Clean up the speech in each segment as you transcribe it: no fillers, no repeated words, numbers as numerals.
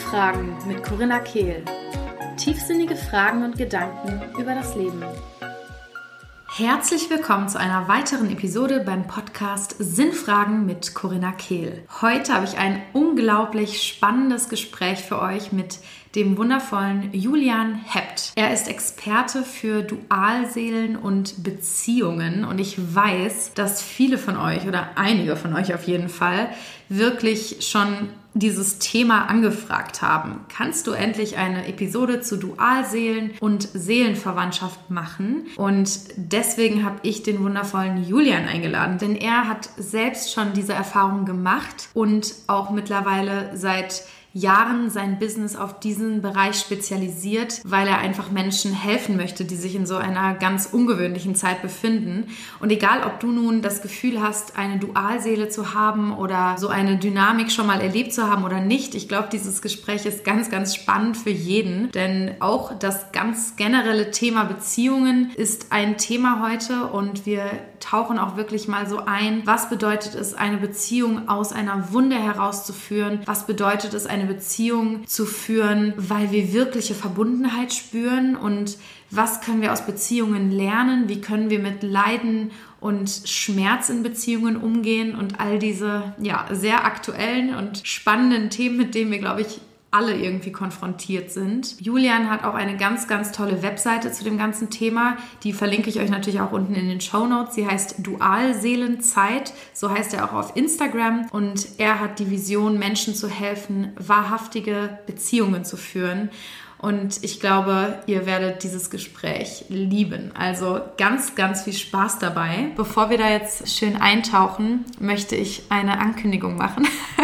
Sinnfragen mit Corinna Kehl. Tiefsinnige Fragen und Gedanken über das Leben. Herzlich willkommen zu einer weiteren Episode beim Podcast Sinnfragen mit Corinna Kehl. Heute habe ich ein unglaublich spannendes Gespräch für euch mit dem wundervollen Julian Hebt. Er ist Experte für Dualseelen und Beziehungen und ich weiß, dass viele von euch oder einige von euch auf jeden Fall wirklich schon dieses Thema angefragt haben. Kannst du endlich eine Episode zu Dualseelen und Seelenverwandtschaft machen? Und deswegen habe ich den wundervollen Julian eingeladen, denn er hat selbst schon diese Erfahrung gemacht und auch mittlerweile seit Jahren sein Business auf diesen Bereich spezialisiert, weil er einfach Menschen helfen möchte, die sich in so einer ganz ungewöhnlichen Zeit befinden. Und egal, ob du nun das Gefühl hast, eine Dualseele zu haben oder so eine Dynamik schon mal erlebt zu haben oder nicht, ich glaube, dieses Gespräch ist ganz, ganz spannend für jeden, denn auch das ganz generelle Thema Beziehungen ist ein Thema heute und wir tauchen auch wirklich mal so ein, was bedeutet es, eine Beziehung aus einer Wunde herauszuführen, was bedeutet es, eine Beziehung zu führen, weil wir wirkliche Verbundenheit spüren und was können wir aus Beziehungen lernen, wie können wir mit Leiden und Schmerz in Beziehungen umgehen und all diese sehr aktuellen und spannenden Themen, mit denen wir, glaube ich, alle irgendwie konfrontiert sind. Julian hat auch eine ganz, ganz tolle Webseite zu dem ganzen Thema. Die verlinke ich euch natürlich auch unten in den Shownotes. Sie heißt Dualseelenzeit. So heißt er auch auf Instagram. Und er hat die Vision, Menschen zu helfen, wahrhaftige Beziehungen zu führen. Und ich glaube, ihr werdet dieses Gespräch lieben. Also ganz, ganz viel Spaß dabei. Bevor wir da jetzt schön eintauchen, möchte ich eine Ankündigung machen.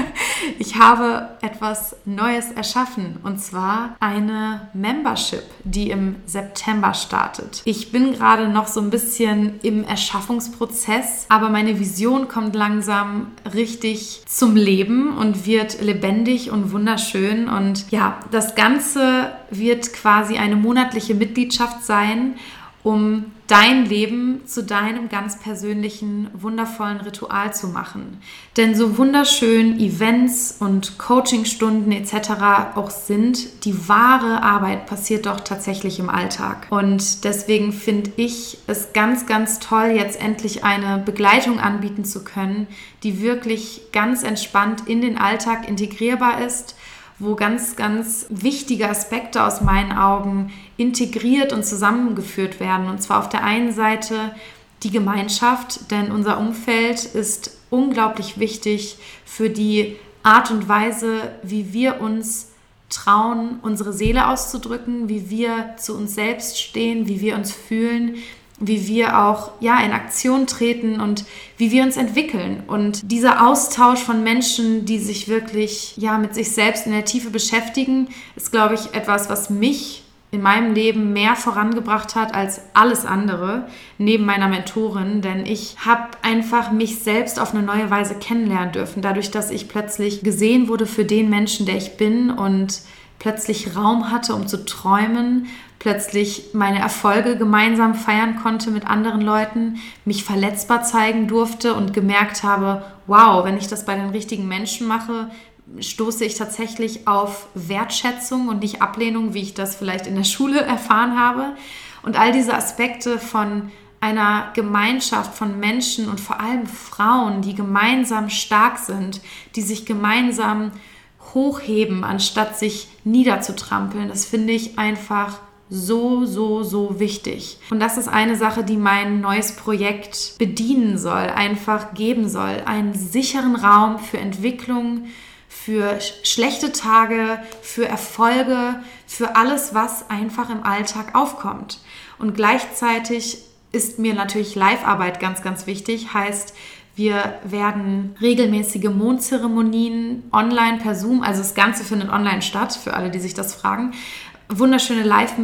Ich habe etwas Neues erschaffen und zwar eine Membership, die im September startet. Ich bin gerade noch so ein bisschen im Erschaffungsprozess, aber meine Vision kommt langsam richtig zum Leben und wird lebendig und wunderschön. Und ja, das Ganze wird quasi eine monatliche Mitgliedschaft sein, um dein Leben zu deinem ganz persönlichen, wundervollen Ritual zu machen. Denn so wunderschön Events und Coachingstunden etc. auch sind, die wahre Arbeit passiert doch tatsächlich im Alltag. Und deswegen finde ich es ganz, ganz toll, jetzt endlich eine Begleitung anbieten zu können, die wirklich ganz entspannt in den Alltag integrierbar ist, wo ganz, ganz wichtige Aspekte aus meinen Augen integriert und zusammengeführt werden. Und zwar auf der einen Seite die Gemeinschaft, denn unser Umfeld ist unglaublich wichtig für die Art und Weise, wie wir uns trauen, unsere Seele auszudrücken, wie wir zu uns selbst stehen, wie wir uns fühlen, wie wir auch in Aktion treten und wie wir uns entwickeln. Und dieser Austausch von Menschen, die sich wirklich mit sich selbst in der Tiefe beschäftigen, ist, glaube ich, etwas, was mich in meinem Leben mehr vorangebracht hat als alles andere, neben meiner Mentorin. Denn ich habe einfach mich selbst auf eine neue Weise kennenlernen dürfen, dadurch, dass ich plötzlich gesehen wurde für den Menschen, der ich bin und plötzlich Raum hatte, um zu träumen, plötzlich meine Erfolge gemeinsam feiern konnte mit anderen Leuten, mich verletzbar zeigen durfte und gemerkt habe, wow, wenn ich das bei den richtigen Menschen mache, stoße ich tatsächlich auf Wertschätzung und nicht Ablehnung, wie ich das vielleicht in der Schule erfahren habe. Und all diese Aspekte von einer Gemeinschaft von Menschen und vor allem Frauen, die gemeinsam stark sind, die sich gemeinsam hochheben, anstatt sich niederzutrampeln, das finde ich einfach so, so, so wichtig. Und das ist eine Sache, die mein neues Projekt bedienen soll, einfach geben soll. Einen sicheren Raum für Entwicklung, für schlechte Tage, für Erfolge, für alles, was einfach im Alltag aufkommt. Und gleichzeitig ist mir natürlich Live-Arbeit ganz, ganz wichtig. Heißt, wir werden regelmäßige Mondzeremonien online per Zoom, also das Ganze findet online statt, für alle, die sich das fragen, wunderschöne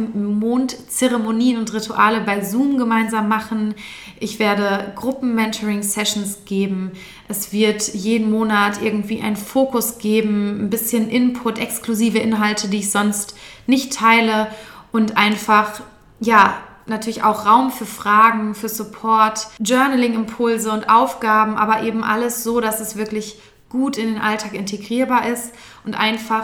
Live-Mondzeremonien und Rituale bei Zoom gemeinsam machen. Ich werde Gruppen-Mentoring-Sessions geben. Es wird jeden Monat irgendwie einen Fokus geben, ein bisschen Input, exklusive Inhalte, die ich sonst nicht teile und einfach, natürlich auch Raum für Fragen, für Support, Journaling-Impulse und Aufgaben, aber eben alles so, dass es wirklich gut in den Alltag integrierbar ist und einfach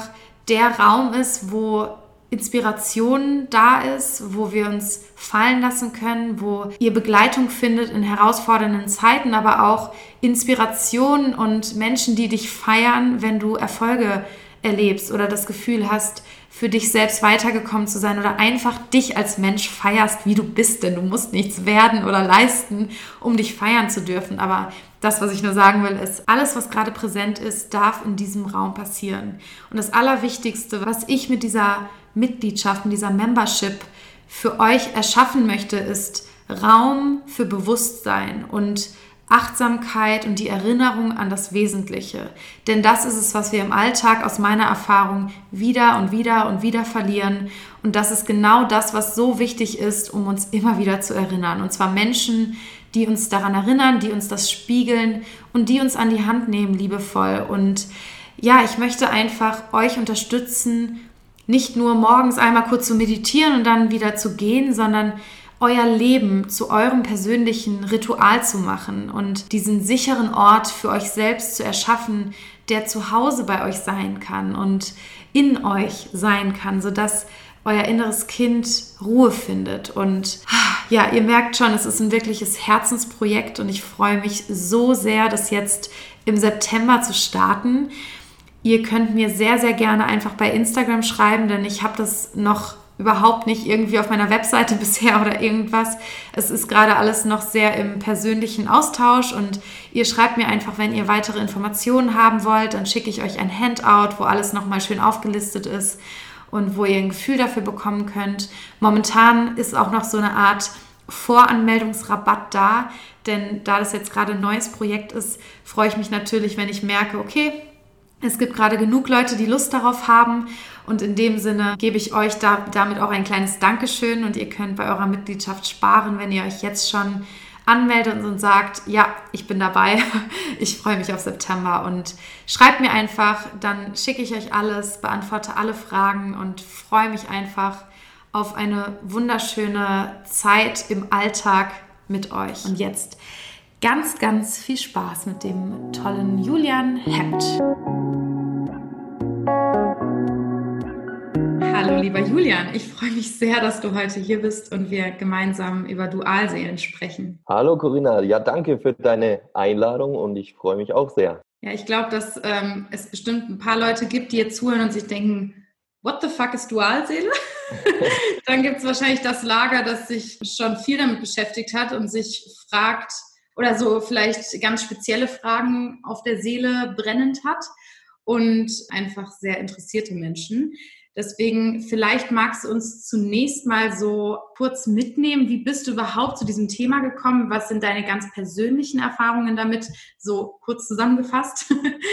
der Raum ist, wo Inspiration da ist, wo wir uns fallen lassen können, wo ihr Begleitung findet in herausfordernden Zeiten, aber auch Inspiration und Menschen, die dich feiern, wenn du Erfolge erlebst oder das Gefühl hast, für dich selbst weitergekommen zu sein oder einfach dich als Mensch feierst, wie du bist, denn du musst nichts werden oder leisten, um dich feiern zu dürfen. Aber das, was ich nur sagen will, ist, alles, was gerade präsent ist, darf in diesem Raum passieren. Und das Allerwichtigste, was ich mit dieser Mitgliedschaft, mit dieser Membership für euch erschaffen möchte, ist Raum für Bewusstsein und Achtsamkeit und die Erinnerung an das Wesentliche. Denn das ist es, was wir im Alltag aus meiner Erfahrung wieder und wieder und wieder verlieren. Und das ist genau das, was so wichtig ist, um uns immer wieder zu erinnern. Und zwar Menschen, die uns daran erinnern, die uns das spiegeln und die uns an die Hand nehmen, liebevoll. Und ja, ich möchte einfach euch unterstützen, nicht nur morgens einmal kurz zu meditieren und dann wieder zu gehen, sondern euer Leben zu eurem persönlichen Ritual zu machen und diesen sicheren Ort für euch selbst zu erschaffen, der zu Hause bei euch sein kann und in euch sein kann, sodass euer inneres Kind Ruhe findet. Und ja, ihr merkt schon, es ist ein wirkliches Herzensprojekt und ich freue mich so sehr, das jetzt im September zu starten. Ihr könnt mir sehr, sehr gerne einfach bei Instagram schreiben, denn ich habe das noch überhaupt nicht irgendwie auf meiner Webseite bisher oder irgendwas. Es ist gerade alles noch sehr im persönlichen Austausch und ihr schreibt mir einfach, wenn ihr weitere Informationen haben wollt, dann schicke ich euch ein Handout, wo alles nochmal schön aufgelistet ist und wo ihr ein Gefühl dafür bekommen könnt. Momentan ist auch noch so eine Art Voranmeldungsrabatt da, denn da das jetzt gerade ein neues Projekt ist, freue ich mich natürlich, wenn ich merke, okay, es gibt gerade genug Leute, die Lust darauf haben und in dem Sinne gebe ich euch damit auch ein kleines Dankeschön und ihr könnt bei eurer Mitgliedschaft sparen, wenn ihr euch jetzt schon anmeldet und sagt, ja, ich bin dabei, ich freue mich auf September und schreibt mir einfach, dann schicke ich euch alles, beantworte alle Fragen und freue mich einfach auf eine wunderschöne Zeit im Alltag mit euch. Und jetzt ganz, ganz viel Spaß mit dem tollen Julian Hemd. Hallo lieber Julian, ich freue mich sehr, dass du heute hier bist und wir gemeinsam über Dualseelen sprechen. Hallo Corinna, ja danke für deine Einladung und ich freue mich auch sehr. Ja, ich glaube, dass es bestimmt ein paar Leute gibt, die jetzt zuhören und sich denken, what the fuck ist Dualseele? Dann gibt es wahrscheinlich das Lager, das sich schon viel damit beschäftigt hat und sich fragt oder so vielleicht ganz spezielle Fragen auf der Seele brennend hat und einfach sehr interessierte Menschen. Deswegen, vielleicht magst du uns zunächst mal so kurz mitnehmen. Wie bist du überhaupt zu diesem Thema gekommen? Was sind deine ganz persönlichen Erfahrungen damit? So kurz zusammengefasst,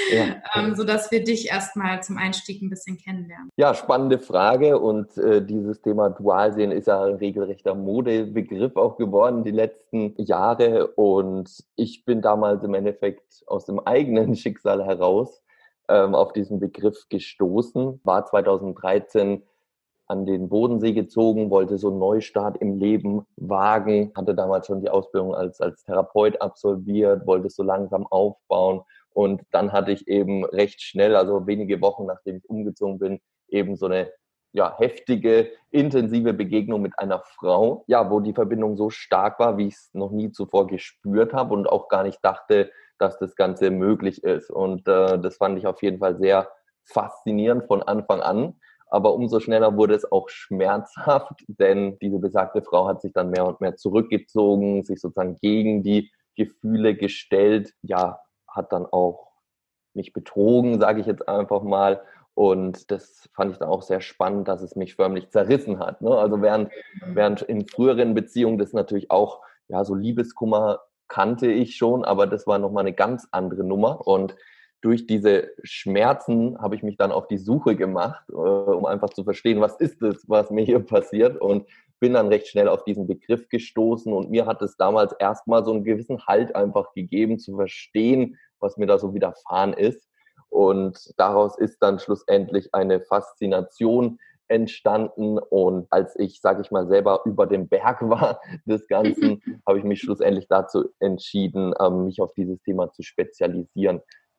ja. Sodass wir dich erstmal zum Einstieg ein bisschen kennenlernen. Ja, spannende Frage und dieses Thema Dualseelen ist ja ein regelrechter Modebegriff auch geworden die letzten Jahre und ich bin damals im Endeffekt aus dem eigenen Schicksal heraus auf diesen Begriff gestoßen, war 2013 an den Bodensee gezogen, wollte so einen Neustart im Leben wagen, hatte damals schon die Ausbildung als Therapeut absolviert, wollte es so langsam aufbauen und dann hatte ich eben recht schnell, also wenige Wochen nachdem ich umgezogen bin, eben so eine heftige, intensive Begegnung mit einer Frau, wo die Verbindung so stark war, wie ich es noch nie zuvor gespürt habe und auch gar nicht dachte, dass das Ganze möglich ist. Und das fand ich auf jeden Fall sehr faszinierend von Anfang an. Aber umso schneller wurde es auch schmerzhaft, denn diese besagte Frau hat sich dann mehr und mehr zurückgezogen, sich sozusagen gegen die Gefühle gestellt, hat dann auch mich betrogen, sage ich jetzt einfach mal. Und das fand ich dann auch sehr spannend, dass es mich förmlich zerrissen hat. Ne? Also während in früheren Beziehungen das natürlich auch, so Liebeskummer kannte ich schon, aber das war nochmal eine ganz andere Nummer. Und durch diese Schmerzen habe ich mich dann auf die Suche gemacht, um einfach zu verstehen, was ist es, was mir hier passiert. Und bin dann recht schnell auf diesen Begriff gestoßen. Und mir hat es damals erstmal so einen gewissen Halt einfach gegeben, zu verstehen, was mir da so widerfahren ist. Und daraus ist dann schlussendlich eine Faszination entstanden. Und als ich, sage ich mal, selber über dem Berg war des Ganzen, habe ich mich schlussendlich dazu entschieden, mich auf dieses Thema zu spezialisieren,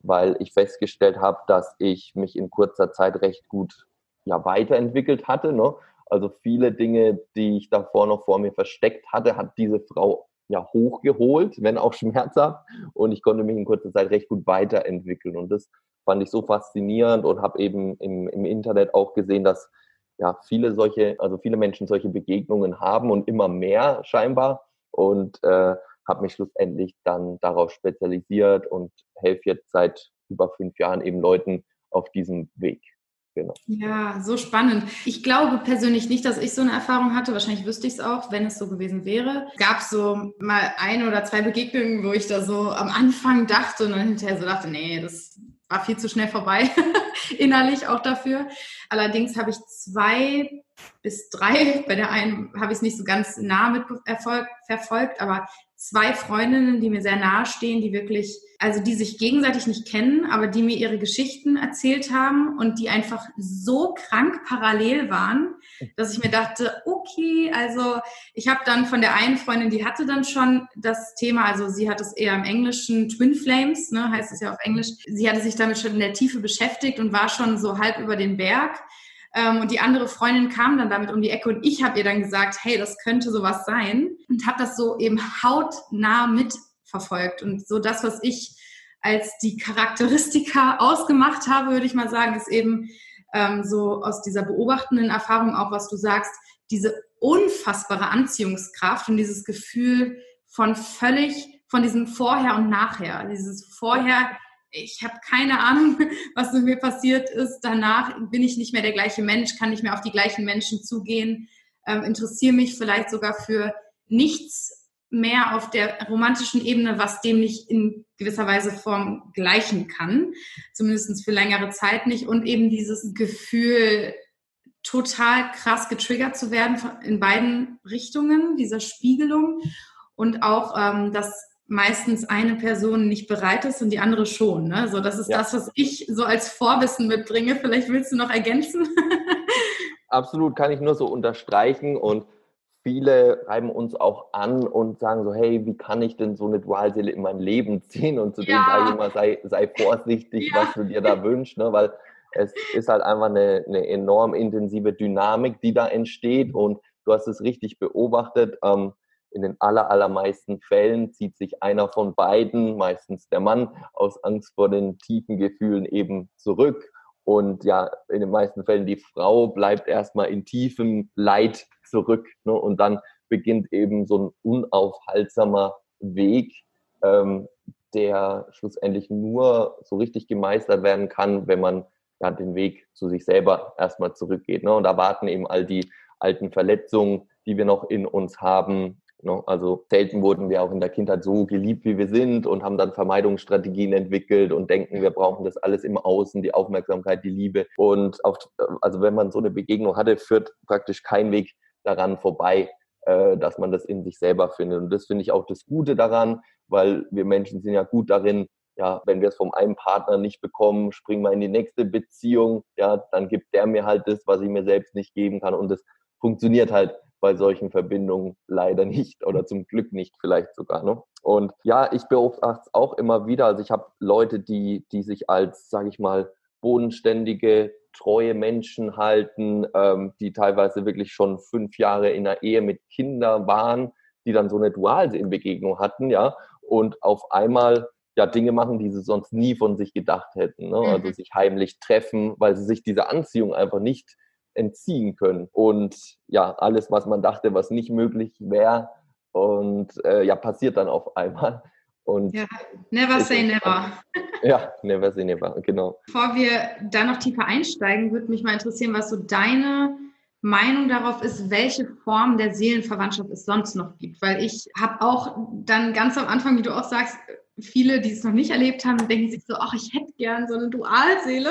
weil ich festgestellt habe, dass ich mich in kurzer Zeit recht gut weiterentwickelt hatte, ne? Also viele Dinge, die ich davor noch vor mir versteckt hatte, hat diese Frau hochgeholt, wenn auch schmerzhaft. Und ich konnte mich in kurzer Zeit recht gut weiterentwickeln. Und das fand ich so faszinierend und habe eben im Internet auch gesehen, dass viele Menschen solche Begegnungen haben und immer mehr scheinbar. Und habe mich schlussendlich dann darauf spezialisiert und helfe jetzt seit über 5 Jahren eben Leuten auf diesem Weg. Genau. Ja, so spannend. Ich glaube persönlich nicht, dass ich so eine Erfahrung hatte. Wahrscheinlich wüsste ich es auch, wenn es so gewesen wäre. Es gab so mal 1 oder 2 Begegnungen, wo ich da so am Anfang dachte und dann hinterher so dachte, nee, das war viel zu schnell vorbei, innerlich auch dafür. Allerdings habe ich 2 bis 3, bei der einen habe ich es nicht so ganz nah mit verfolgt, aber 2 Freundinnen, die mir sehr nahe stehen, die wirklich, also die sich gegenseitig nicht kennen, aber die mir ihre Geschichten erzählt haben und die einfach so krank parallel waren, dass ich mir dachte, okay, also ich habe dann von der einen Freundin, die hatte dann schon das Thema, also sie hat es eher im Englischen Twin Flames, ne, heißt es ja auf Englisch. Sie hatte sich damit schon in der Tiefe beschäftigt und war schon so halb über den Berg. Und die andere Freundin kam dann damit um die Ecke und ich habe ihr dann gesagt, hey, das könnte sowas sein und habe das so eben hautnah mitverfolgt. Und so das, was ich als die Charakteristika ausgemacht habe, würde ich mal sagen, ist eben so aus dieser beobachtenden Erfahrung auch, was du sagst, diese unfassbare Anziehungskraft und dieses Gefühl von diesem Vorher und Nachher. Dieses Vorher, ich habe keine Ahnung, was mit mir passiert ist. Danach bin ich nicht mehr der gleiche Mensch, kann nicht mehr auf die gleichen Menschen zugehen, interessiere mich vielleicht sogar für nichts mehr auf der romantischen Ebene, was dem nicht in gewisser Weise Form gleichen kann. Zumindest für längere Zeit nicht. Und eben dieses Gefühl, total krass getriggert zu werden in beiden Richtungen, dieser Spiegelung. Und auch, dass meistens eine Person nicht bereit ist und die andere schon. Ne? So, das ist das, was ich so als Vorwissen mitbringe. Vielleicht willst du noch ergänzen? Absolut, kann ich nur so unterstreichen. Und viele reiben uns auch an und sagen so, hey, wie kann ich denn so eine Dualseele in mein Leben ziehen? Und zu denen sage ich immer, sei vorsichtig, was du dir da wünschst, ne? Weil es ist halt einfach eine enorm intensive Dynamik, die da entsteht. Und du hast es richtig beobachtet. In den allermeisten Fällen zieht sich einer von beiden, meistens der Mann, aus Angst vor den tiefen Gefühlen eben zurück. Und in den meisten Fällen die Frau bleibt erstmal in tiefem Leid zurück. Ne? Und dann beginnt eben so ein unaufhaltsamer Weg, der schlussendlich nur so richtig gemeistert werden kann, wenn man den Weg zu sich selber erstmal zurückgeht. Ne? Und da warten eben all die alten Verletzungen, die wir noch in uns haben. Ne? Also selten wurden wir auch in der Kindheit so geliebt, wie wir sind und haben dann Vermeidungsstrategien entwickelt und denken, wir brauchen das alles im Außen, die Aufmerksamkeit, die Liebe. Und also wenn man so eine Begegnung hatte, führt praktisch kein Weg daran vorbei, dass man das in sich selber findet. Und das finde ich auch das Gute daran, weil wir Menschen sind ja gut darin, wenn wir es vom einen Partner nicht bekommen, springen wir in die nächste Beziehung, dann gibt der mir halt das, was ich mir selbst nicht geben kann. Und das funktioniert halt bei solchen Verbindungen leider nicht oder zum Glück nicht vielleicht sogar. Ne? Und ich beobachte es auch immer wieder. Also ich habe Leute, die sich als, sage ich mal, bodenständige, treue Menschen halten, die teilweise wirklich schon 5 Jahre in einer Ehe mit Kindern waren, die dann so eine Dualseelenbegegnung hatten, und auf einmal Dinge machen, die sie sonst nie von sich gedacht hätten. Ne? Also sich heimlich treffen, weil sie sich dieser Anziehung einfach nicht entziehen können. Und alles, was man dachte, was nicht möglich wäre, und passiert dann auf einmal. Und never say never. Never say never, genau. Bevor wir da noch tiefer einsteigen, würde mich mal interessieren, was so deine Meinung darauf ist, welche Form der Seelenverwandtschaft es sonst noch gibt. Weil ich habe auch dann ganz am Anfang, wie du auch sagst, viele, die es noch nicht erlebt haben, denken sich so, ach, ich hätte gern so eine Dualseele.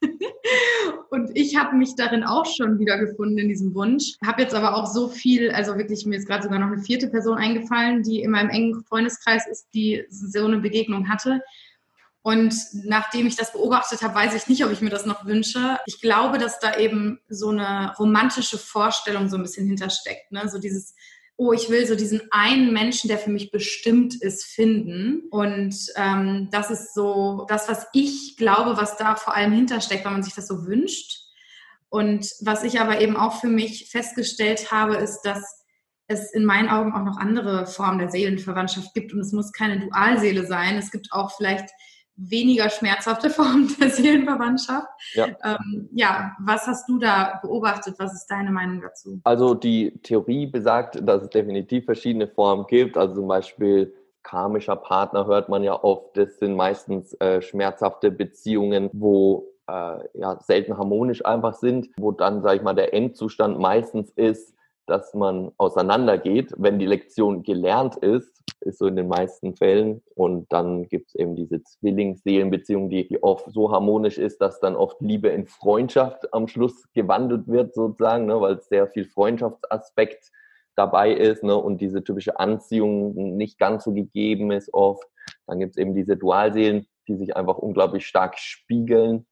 Und ich habe mich darin auch schon wiedergefunden in diesem Wunsch. Habe jetzt aber auch so viel, also wirklich, mir ist gerade sogar noch eine 4. Person eingefallen, die in meinem engen Freundeskreis ist, die so eine Begegnung hatte. Und nachdem ich das beobachtet habe, weiß ich nicht, ob ich mir das noch wünsche. Ich glaube, dass da eben so eine romantische Vorstellung so ein bisschen hintersteckt. Ne? So dieses oh, ich will so diesen einen Menschen, der für mich bestimmt ist, finden. Und das ist so das, was ich glaube, was da vor allem hintersteckt, wenn man sich das so wünscht. Und was ich aber eben auch für mich festgestellt habe, ist, dass es in meinen Augen auch noch andere Formen der Seelenverwandtschaft gibt. Und es muss keine Dualseele sein. Es gibt auch vielleicht weniger schmerzhafte Formen der Seelenverwandtschaft. Ja. Was hast du da beobachtet? Was ist deine Meinung dazu? Also die Theorie besagt, dass es definitiv verschiedene Formen gibt. Also zum Beispiel karmischer Partner hört man ja oft. Das sind meistens schmerzhafte Beziehungen, wo selten harmonisch einfach sind, wo dann, sage ich mal, der Endzustand meistens ist, dass man auseinandergeht, wenn die Lektion gelernt ist so in den meisten Fällen. Und dann gibt es eben diese Zwillingsseelenbeziehung, die oft so harmonisch ist, dass dann oft Liebe in Freundschaft am Schluss gewandelt wird sozusagen, ne, weil sehr viel Freundschaftsaspekt dabei ist, ne, und diese typische Anziehung nicht ganz so gegeben ist oft. Dann gibt es eben diese Dualseelen, die sich einfach unglaublich stark spiegeln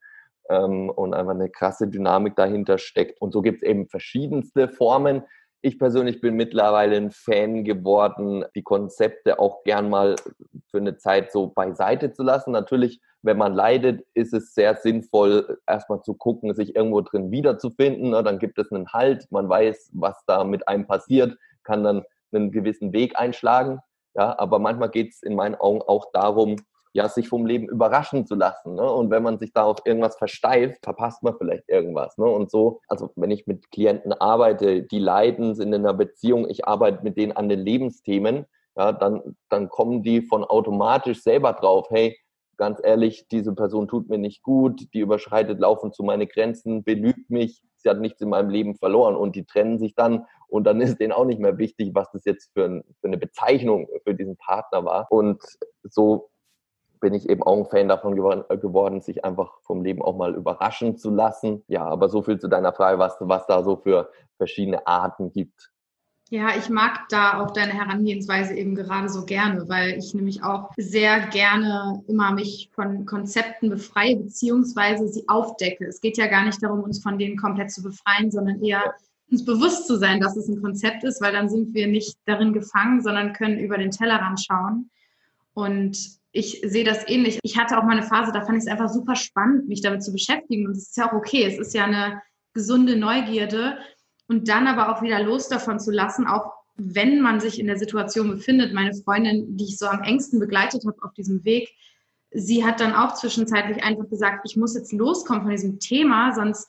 und einfach eine krasse Dynamik dahinter steckt. Und so gibt es eben verschiedenste Formen. Ich persönlich bin mittlerweile ein Fan geworden, die Konzepte auch gern mal für eine Zeit so beiseite zu lassen. Natürlich, wenn man leidet, ist es sehr sinnvoll, erstmal zu gucken, sich irgendwo drin wiederzufinden. Dann gibt es einen Halt, man weiß, was da mit einem passiert, kann dann einen gewissen Weg einschlagen. Ja, aber manchmal geht es in meinen Augen auch darum, ja, sich vom Leben überraschen zu lassen. Ne? Und wenn man sich da auf irgendwas versteift, verpasst man vielleicht irgendwas. Ne? Und so, also wenn ich mit Klienten arbeite, die leiden, sind in einer Beziehung, ich arbeite mit denen an den Lebensthemen, ja, dann kommen die von automatisch selber drauf, hey, ganz ehrlich, diese Person tut mir nicht gut, die überschreitet laufend zu meine Grenzen, belügt mich, sie hat nichts in meinem Leben verloren und die trennen sich dann und dann ist denen auch nicht mehr wichtig, was das jetzt für eine Bezeichnung für diesen Partner war. Und so bin ich eben auch ein Fan davon geworden, sich einfach vom Leben auch mal überraschen zu lassen. Ja, aber so viel zu deiner Frage, was da so für verschiedene Arten gibt. Ja, ich mag da auch deine Herangehensweise eben gerade so gerne, weil ich nämlich auch sehr gerne immer mich von Konzepten befreie, beziehungsweise sie aufdecke. Es geht ja gar nicht darum, uns von denen komplett zu befreien, sondern eher uns bewusst zu sein, dass es ein Konzept ist, weil dann sind wir nicht darin gefangen, sondern können über den Tellerrand schauen. Und ich sehe das ähnlich. Ich hatte auch mal eine Phase, da fand ich es einfach super spannend, mich damit zu beschäftigen. Und es ist ja auch okay. Es ist ja eine gesunde Neugierde. Und dann aber auch wieder los davon zu lassen, auch wenn man sich in der Situation befindet. Meine Freundin, die ich so am engsten begleitet habe auf diesem Weg, sie hat dann auch zwischenzeitlich einfach gesagt, ich muss jetzt loskommen von diesem Thema, sonst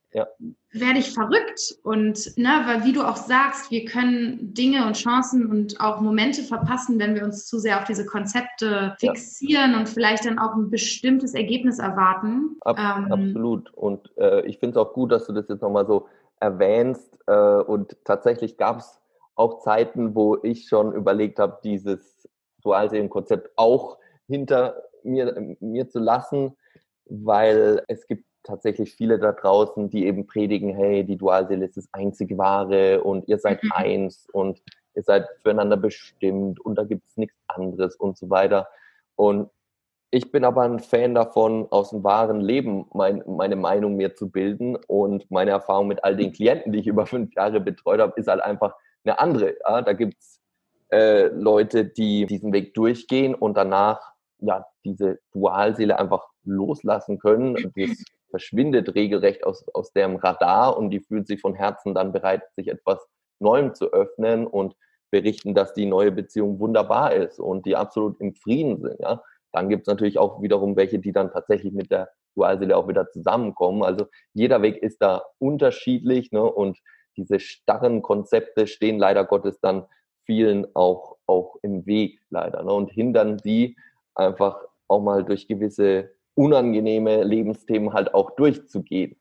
werde ich verrückt. Und weil wie du auch sagst, wir können Dinge und Chancen und auch Momente verpassen, wenn wir uns zu sehr auf diese Konzepte fixieren und vielleicht dann auch ein bestimmtes Ergebnis erwarten. Absolut. Und ich finde es auch gut, dass du das jetzt nochmal so erwähnst. Und tatsächlich gab es auch Zeiten, wo ich schon überlegt habe, dieses Dualseelenkonzept auch hinter mir zu lassen, weil es gibt tatsächlich viele da draußen, die eben predigen, hey, die Dualseele ist das einzig Wahre und ihr seid eins und ihr seid füreinander bestimmt und da gibt es nichts anderes und so weiter. Und ich bin aber ein Fan davon, aus dem wahren Leben meine Meinung mir zu bilden, und meine Erfahrung mit all den Klienten, die ich über 5 Jahre betreut habe, ist halt einfach eine andere. Ja, da gibt es Leute, die diesen Weg durchgehen und danach diese Dualseele einfach loslassen können. Das verschwindet regelrecht aus deren Radar und die fühlt sich von Herzen dann bereit, sich etwas Neuem zu öffnen und berichten, dass die neue Beziehung wunderbar ist und die absolut im Frieden sind. Ja. Dann gibt es natürlich auch wiederum welche, die dann tatsächlich mit der Dualseele auch wieder zusammenkommen. Also jeder Weg ist da unterschiedlich, ne? Und diese starren Konzepte stehen leider Gottes dann vielen auch im Weg leider, ne? Und hindern die einfach auch mal durch gewisse unangenehme Lebensthemen halt auch durchzugehen.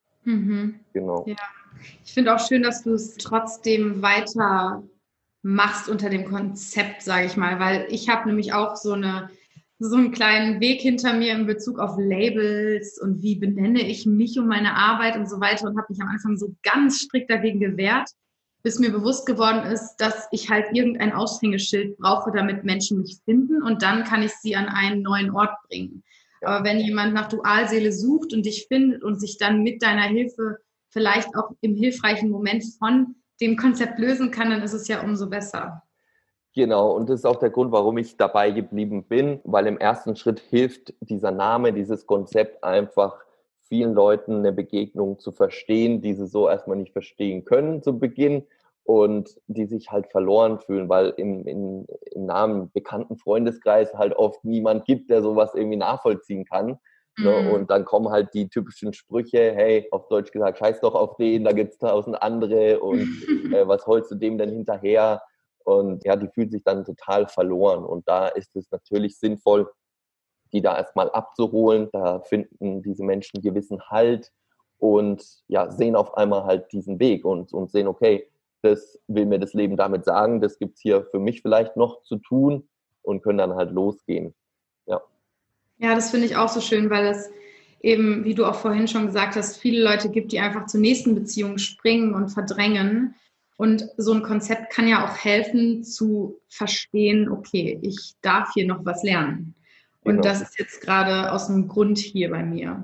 Genau. Ja, ich finde auch schön, dass du es trotzdem weiter machst unter dem Konzept, sage ich mal, weil ich habe nämlich auch so einen kleinen Weg hinter mir in Bezug auf Labels und wie benenne ich mich und meine Arbeit und so weiter und habe mich am Anfang so ganz strikt dagegen gewehrt, bis mir bewusst geworden ist, dass ich halt irgendein Aushängeschild brauche, damit Menschen mich finden und dann kann ich sie an einen neuen Ort bringen. Aber wenn jemand nach Dualseele sucht und dich findet und sich dann mit deiner Hilfe vielleicht auch im hilfreichen Moment von dem Konzept lösen kann, dann ist es ja umso besser. Genau, und das ist auch der Grund, warum ich dabei geblieben bin, weil im ersten Schritt hilft dieser Name, dieses Konzept einfach vielen Leuten eine Begegnung zu verstehen, die sie so erstmal nicht verstehen können zu Beginn und die sich halt verloren fühlen, weil im Namen bekannten Freundeskreis halt oft niemand gibt, der sowas irgendwie nachvollziehen kann. Ne? Und dann kommen halt die typischen Sprüche, hey, auf Deutsch gesagt, scheiß doch auf den, da gibt's 1000 andere und was holst du dem denn hinterher? Und ja, die fühlt sich dann total verloren. Und da ist es natürlich sinnvoll, die da erstmal abzuholen. Da finden diese Menschen gewissen Halt und ja, sehen auf einmal halt diesen Weg und sehen, okay, das will mir das Leben damit sagen, das gibt's hier für mich vielleicht noch zu tun und können dann halt losgehen. Ja. Ja, das finde ich auch so schön, weil es eben, wie du auch vorhin schon gesagt hast, viele Leute gibt, die einfach zur nächsten Beziehung springen und verdrängen. Und so ein Konzept kann ja auch helfen zu verstehen, okay, ich darf hier noch was lernen. Und Genau. das ist jetzt gerade aus einem Grund hier bei mir.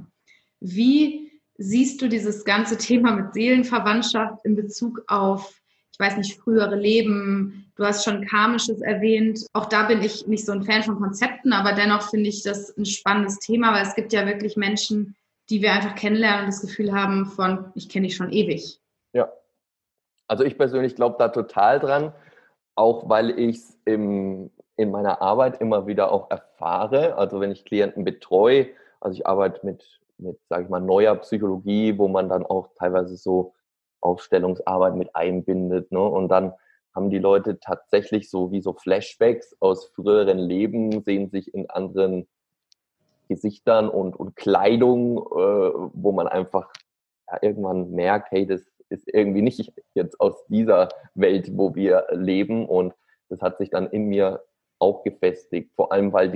Wie siehst du dieses ganze Thema mit Seelenverwandtschaft in Bezug auf, ich weiß nicht, frühere Leben? Du hast schon Karmisches erwähnt. Auch da bin ich nicht so ein Fan von Konzepten, aber dennoch finde ich das ein spannendes Thema, weil es gibt ja wirklich Menschen, die wir einfach kennenlernen und das Gefühl haben von, ich kenne dich schon ewig. Ja. Also ich persönlich glaube da total dran, auch weil ich es in meiner Arbeit immer wieder auch erfahre. Also wenn ich Klienten betreue, also ich arbeite mit sage ich mal, neuer Psychologie, wo man dann auch teilweise so Aufstellungsarbeit mit einbindet. Ne? Und dann haben die Leute tatsächlich so wie so Flashbacks aus früheren Leben, sehen sich in anderen Gesichtern und Kleidung, wo man einfach ja, irgendwann merkt, hey, das ist irgendwie nicht jetzt aus dieser Welt, wo wir leben. Und das hat sich dann in mir auch gefestigt. Vor allem, weil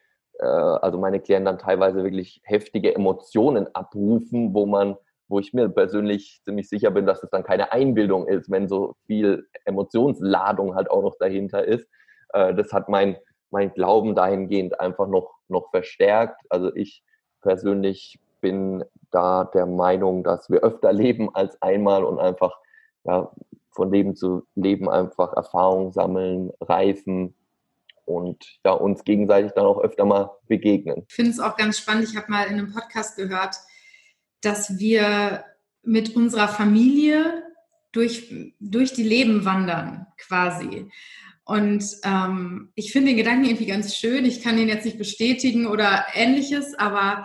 also meine Klienten dann teilweise wirklich heftige Emotionen abrufen, wo ich mir persönlich ziemlich sicher bin, dass es dann keine Einbildung ist, wenn so viel Emotionsladung halt auch noch dahinter ist. Das hat mein Glauben dahingehend einfach noch verstärkt. Also ich persönlich bin da der Meinung, dass wir öfter leben als einmal und einfach ja, von Leben zu Leben einfach Erfahrungen sammeln, reifen und ja, uns gegenseitig dann auch öfter mal begegnen. Ich finde es auch ganz spannend. Ich habe mal in einem Podcast gehört, dass wir mit unserer Familie durch die Leben wandern quasi. Und ich finde den Gedanken irgendwie ganz schön. Ich kann den jetzt nicht bestätigen oder ähnliches, aber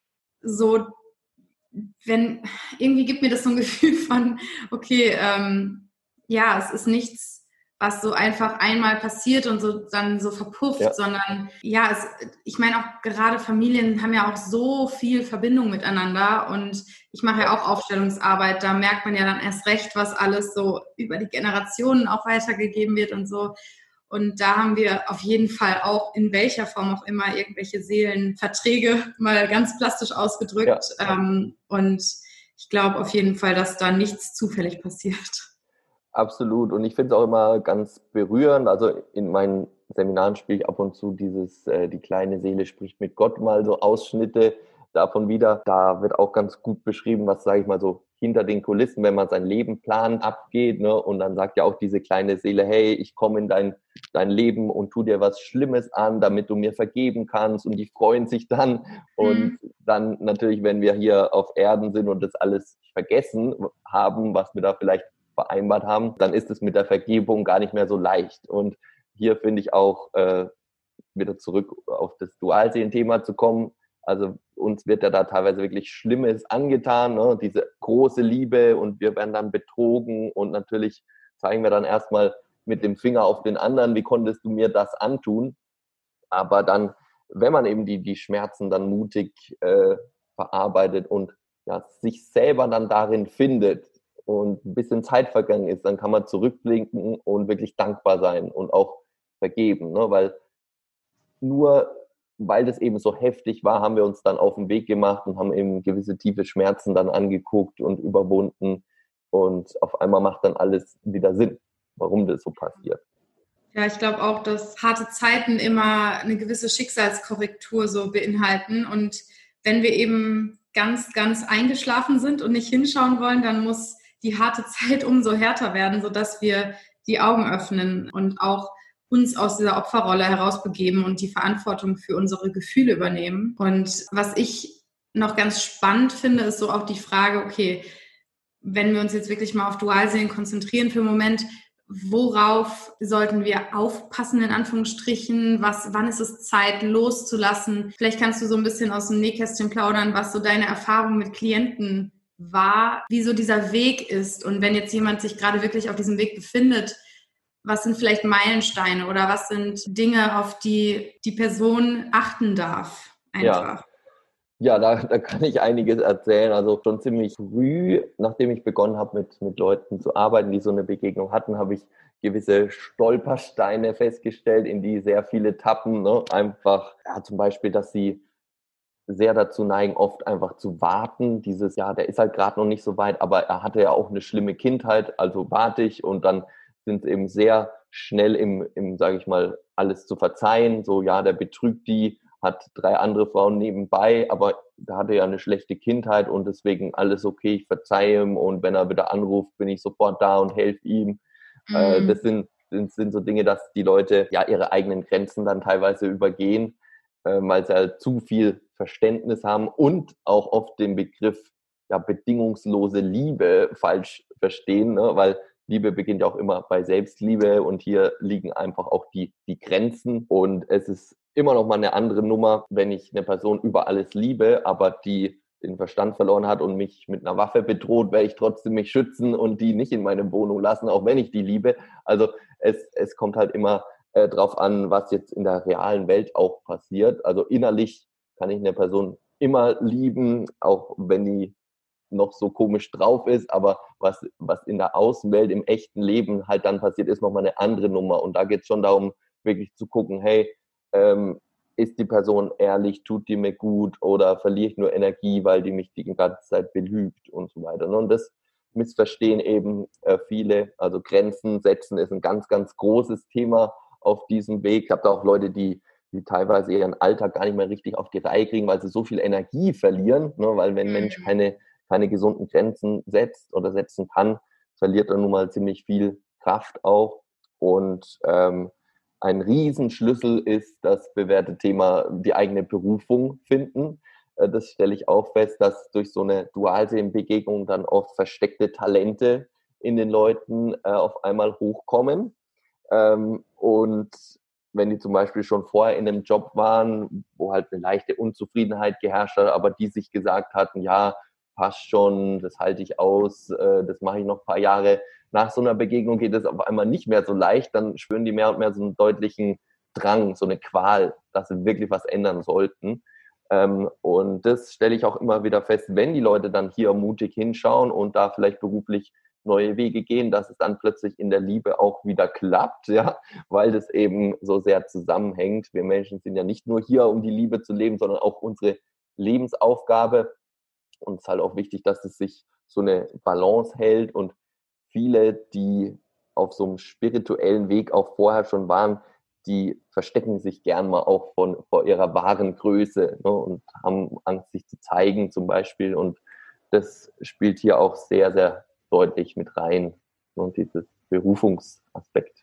so, wenn irgendwie gibt mir das so ein Gefühl von, okay, ja, es ist nichts, was so einfach einmal passiert und so dann so verpufft, Ja. sondern ja, ich meine auch gerade Familien haben ja auch so viel Verbindung miteinander und ich mache ja auch Aufstellungsarbeit, da merkt man ja dann erst recht, was alles so über die Generationen auch weitergegeben wird und so. Und da haben wir auf jeden Fall auch in welcher Form auch immer irgendwelche Seelenverträge, mal ganz plastisch ausgedrückt. Ja. Und ich glaube auf jeden Fall, dass da nichts zufällig passiert. Absolut. Und ich finde es auch immer ganz berührend. Also in meinen Seminaren spiele ich ab und zu die kleine Seele spricht mit Gott mal so Ausschnitte davon wieder. Da wird auch ganz gut beschrieben, was, sage ich mal, so hinter den Kulissen, wenn man sein Leben plant, abgeht. Ne? Und dann sagt ja auch diese kleine Seele, hey, ich komme in dein Leben und tu dir was Schlimmes an, damit du mir vergeben kannst. Und die freuen sich dann. Und dann natürlich, wenn wir hier auf Erden sind und das alles vergessen haben, was wir da vielleicht vereinbart haben, dann ist es mit der Vergebung gar nicht mehr so leicht. Und hier finde ich auch, wieder zurück auf das Dualseelen-Thema zu kommen, also uns wird ja da teilweise wirklich Schlimmes angetan, ne? Diese große Liebe und wir werden dann betrogen und natürlich zeigen wir dann erstmal mit dem Finger auf den anderen, wie konntest du mir das antun? Aber dann, wenn man eben die Schmerzen dann mutig verarbeitet und ja, sich selber dann darin findet, und ein bisschen Zeit vergangen ist, dann kann man zurückblicken und wirklich dankbar sein und auch vergeben. Ne? Weil nur weil das eben so heftig war, haben wir uns dann auf den Weg gemacht und haben eben gewisse tiefe Schmerzen dann angeguckt und überwunden. Und auf einmal macht dann alles wieder Sinn, warum das so passiert. Ja, ich glaube auch, dass harte Zeiten immer eine gewisse Schicksalskorrektur so beinhalten. Und wenn wir eben ganz, ganz eingeschlafen sind und nicht hinschauen wollen, dann muss die harte Zeit umso härter werden, sodass wir die Augen öffnen und auch uns aus dieser Opferrolle herausbegeben und die Verantwortung für unsere Gefühle übernehmen. Und was ich noch ganz spannend finde, ist so auch die Frage, okay, wenn wir uns jetzt wirklich mal auf Dualseelen konzentrieren für einen Moment, worauf sollten wir aufpassen, in Anführungsstrichen? Wann ist es Zeit, loszulassen? Vielleicht kannst du so ein bisschen aus dem Nähkästchen plaudern, was so deine Erfahrung mit Klienten war, wie so dieser Weg ist. Und wenn jetzt jemand sich gerade wirklich auf diesem Weg befindet, was sind vielleicht Meilensteine oder was sind Dinge, auf die die Person achten darf? Einfach. Ja, da kann ich einiges erzählen. Also schon ziemlich früh, nachdem ich begonnen habe, mit Leuten zu arbeiten, die so eine Begegnung hatten, habe ich gewisse Stolpersteine festgestellt, in die sehr viele tappen. Ne? Einfach, ja, zum Beispiel, dass sie sehr dazu neigen, oft einfach zu warten. Dieses, ja, der ist halt gerade noch nicht so weit, aber er hatte ja auch eine schlimme Kindheit, also warte ich. Und dann sind sie eben sehr schnell sage ich mal, alles zu verzeihen. So, ja, der betrügt die, hat 3 andere Frauen nebenbei, aber da hatte ja eine schlechte Kindheit und deswegen alles okay, ich verzeihe ihm und wenn er wieder anruft, bin ich sofort da und helfe ihm. Das sind so Dinge, dass die Leute ja ihre eigenen Grenzen dann teilweise übergehen, weil sie halt zu viel Verständnis haben und auch oft den Begriff ja, bedingungslose Liebe falsch verstehen, ne? Weil Liebe beginnt ja auch immer bei Selbstliebe und hier liegen einfach auch die Grenzen und es ist immer noch mal eine andere Nummer, wenn ich eine Person über alles liebe, aber die den Verstand verloren hat und mich mit einer Waffe bedroht, werde ich trotzdem mich schützen und die nicht in meine Wohnung lassen, auch wenn ich die liebe. Also es kommt halt immer drauf an, was jetzt in der realen Welt auch passiert. Also innerlich kann ich eine Person immer lieben, auch wenn die noch so komisch drauf ist, aber was in der Außenwelt, im echten Leben halt dann passiert, ist nochmal eine andere Nummer. Und da geht es schon darum, wirklich zu gucken, hey, ist die Person ehrlich, tut die mir gut oder verliere ich nur Energie, weil die mich die ganze Zeit belügt und so weiter. Und das missverstehen eben viele. Also Grenzen setzen ist ein ganz, ganz großes Thema auf diesem Weg. Ich habe da auch Leute, die teilweise ihren Alltag gar nicht mehr richtig auf die Reihe kriegen, weil sie so viel Energie verlieren, ne? Weil wenn ein Mensch keine gesunden Grenzen setzt oder setzen kann, verliert er nun mal ziemlich viel Kraft auch. Und ein Riesenschlüssel ist das bewährte Thema, die eigene Berufung finden. Das stelle ich auch fest, dass durch so eine Dualseelenbegegnung dann oft versteckte Talente in den Leuten auf einmal hochkommen. Und wenn die zum Beispiel schon vorher in einem Job waren, wo halt eine leichte Unzufriedenheit geherrscht hat, aber die sich gesagt hatten, ja, passt schon, das halte ich aus, das mache ich noch ein paar Jahre. Nach so einer Begegnung geht es auf einmal nicht mehr so leicht, dann spüren die mehr und mehr so einen deutlichen Drang, so eine Qual, dass sie wirklich was ändern sollten. Und das stelle ich auch immer wieder fest, wenn die Leute dann hier mutig hinschauen und da vielleicht beruflich neue Wege gehen, dass es dann plötzlich in der Liebe auch wieder klappt, ja, weil das eben so sehr zusammenhängt. Wir Menschen sind ja nicht nur hier, um die Liebe zu leben, sondern auch unsere Lebensaufgabe. Und es ist halt auch wichtig, dass es sich so eine Balance hält und viele, die auf so einem spirituellen Weg auch vorher schon waren, die verstecken sich gern mal auch vor ihrer wahren Größe, ne, und haben Angst, sich zu zeigen zum Beispiel. Und das spielt hier auch sehr, sehr deutlich mit rein. Und dieses Berufungsaspekt.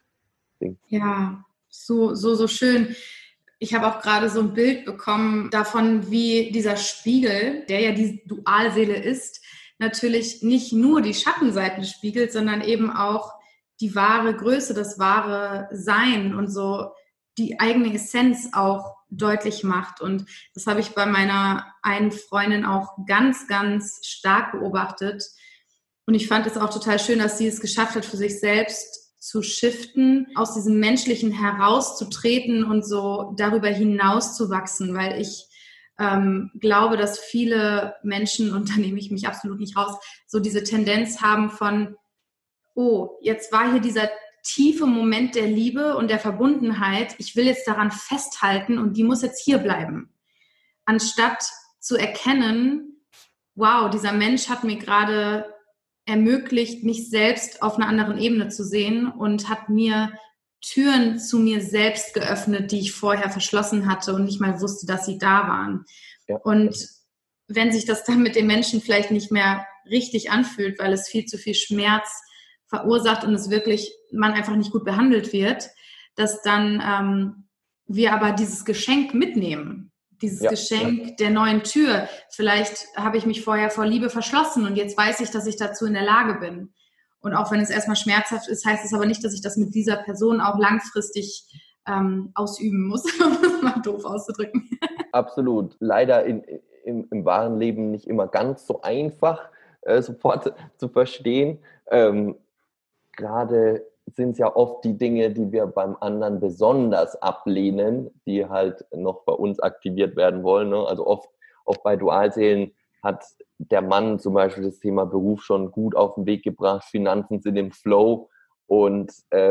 Ja, so schön. Ich habe auch gerade so ein Bild bekommen davon, wie dieser Spiegel, der ja die Dualseele ist, natürlich nicht nur die Schattenseiten spiegelt, sondern eben auch die wahre Größe, das wahre Sein und so die eigene Essenz auch deutlich macht. Und das habe ich bei meiner einen Freundin auch ganz, ganz stark beobachtet. Und ich fand es auch total schön, dass sie es geschafft hat, für sich selbst zu shiften, aus diesem Menschlichen herauszutreten und so darüber hinaus zu wachsen, weil ich glaube, dass viele Menschen, und da nehme ich mich absolut nicht raus, so diese Tendenz haben von, oh, jetzt war hier dieser tiefe Moment der Liebe und der Verbundenheit, ich will jetzt daran festhalten und die muss jetzt hier bleiben. Anstatt zu erkennen, wow, dieser Mensch hat mir gerade ermöglicht, mich selbst auf einer anderen Ebene zu sehen und hat mir Türen zu mir selbst geöffnet, die ich vorher verschlossen hatte und nicht mal wusste, dass sie da waren. Ja. Und wenn sich das dann mit den Menschen vielleicht nicht mehr richtig anfühlt, weil es viel zu viel Schmerz verursacht und es wirklich man einfach nicht gut behandelt wird, dass dann wir aber dieses Geschenk mitnehmen. Dieses Geschenk der neuen Tür. Vielleicht habe ich mich vorher vor Liebe verschlossen und jetzt weiß ich, dass ich dazu in der Lage bin. Und auch wenn es erstmal schmerzhaft ist, heißt es aber nicht, dass ich das mit dieser Person auch langfristig ausüben muss, um es mal doof auszudrücken. Absolut. Leider im wahren Leben nicht immer ganz so einfach sofort zu verstehen. Gerade sind es ja oft die Dinge, die wir beim anderen besonders ablehnen, die halt noch bei uns aktiviert werden wollen. Ne? Also oft bei Dualseelen hat der Mann zum Beispiel das Thema Beruf schon gut auf den Weg gebracht, Finanzen sind im Flow und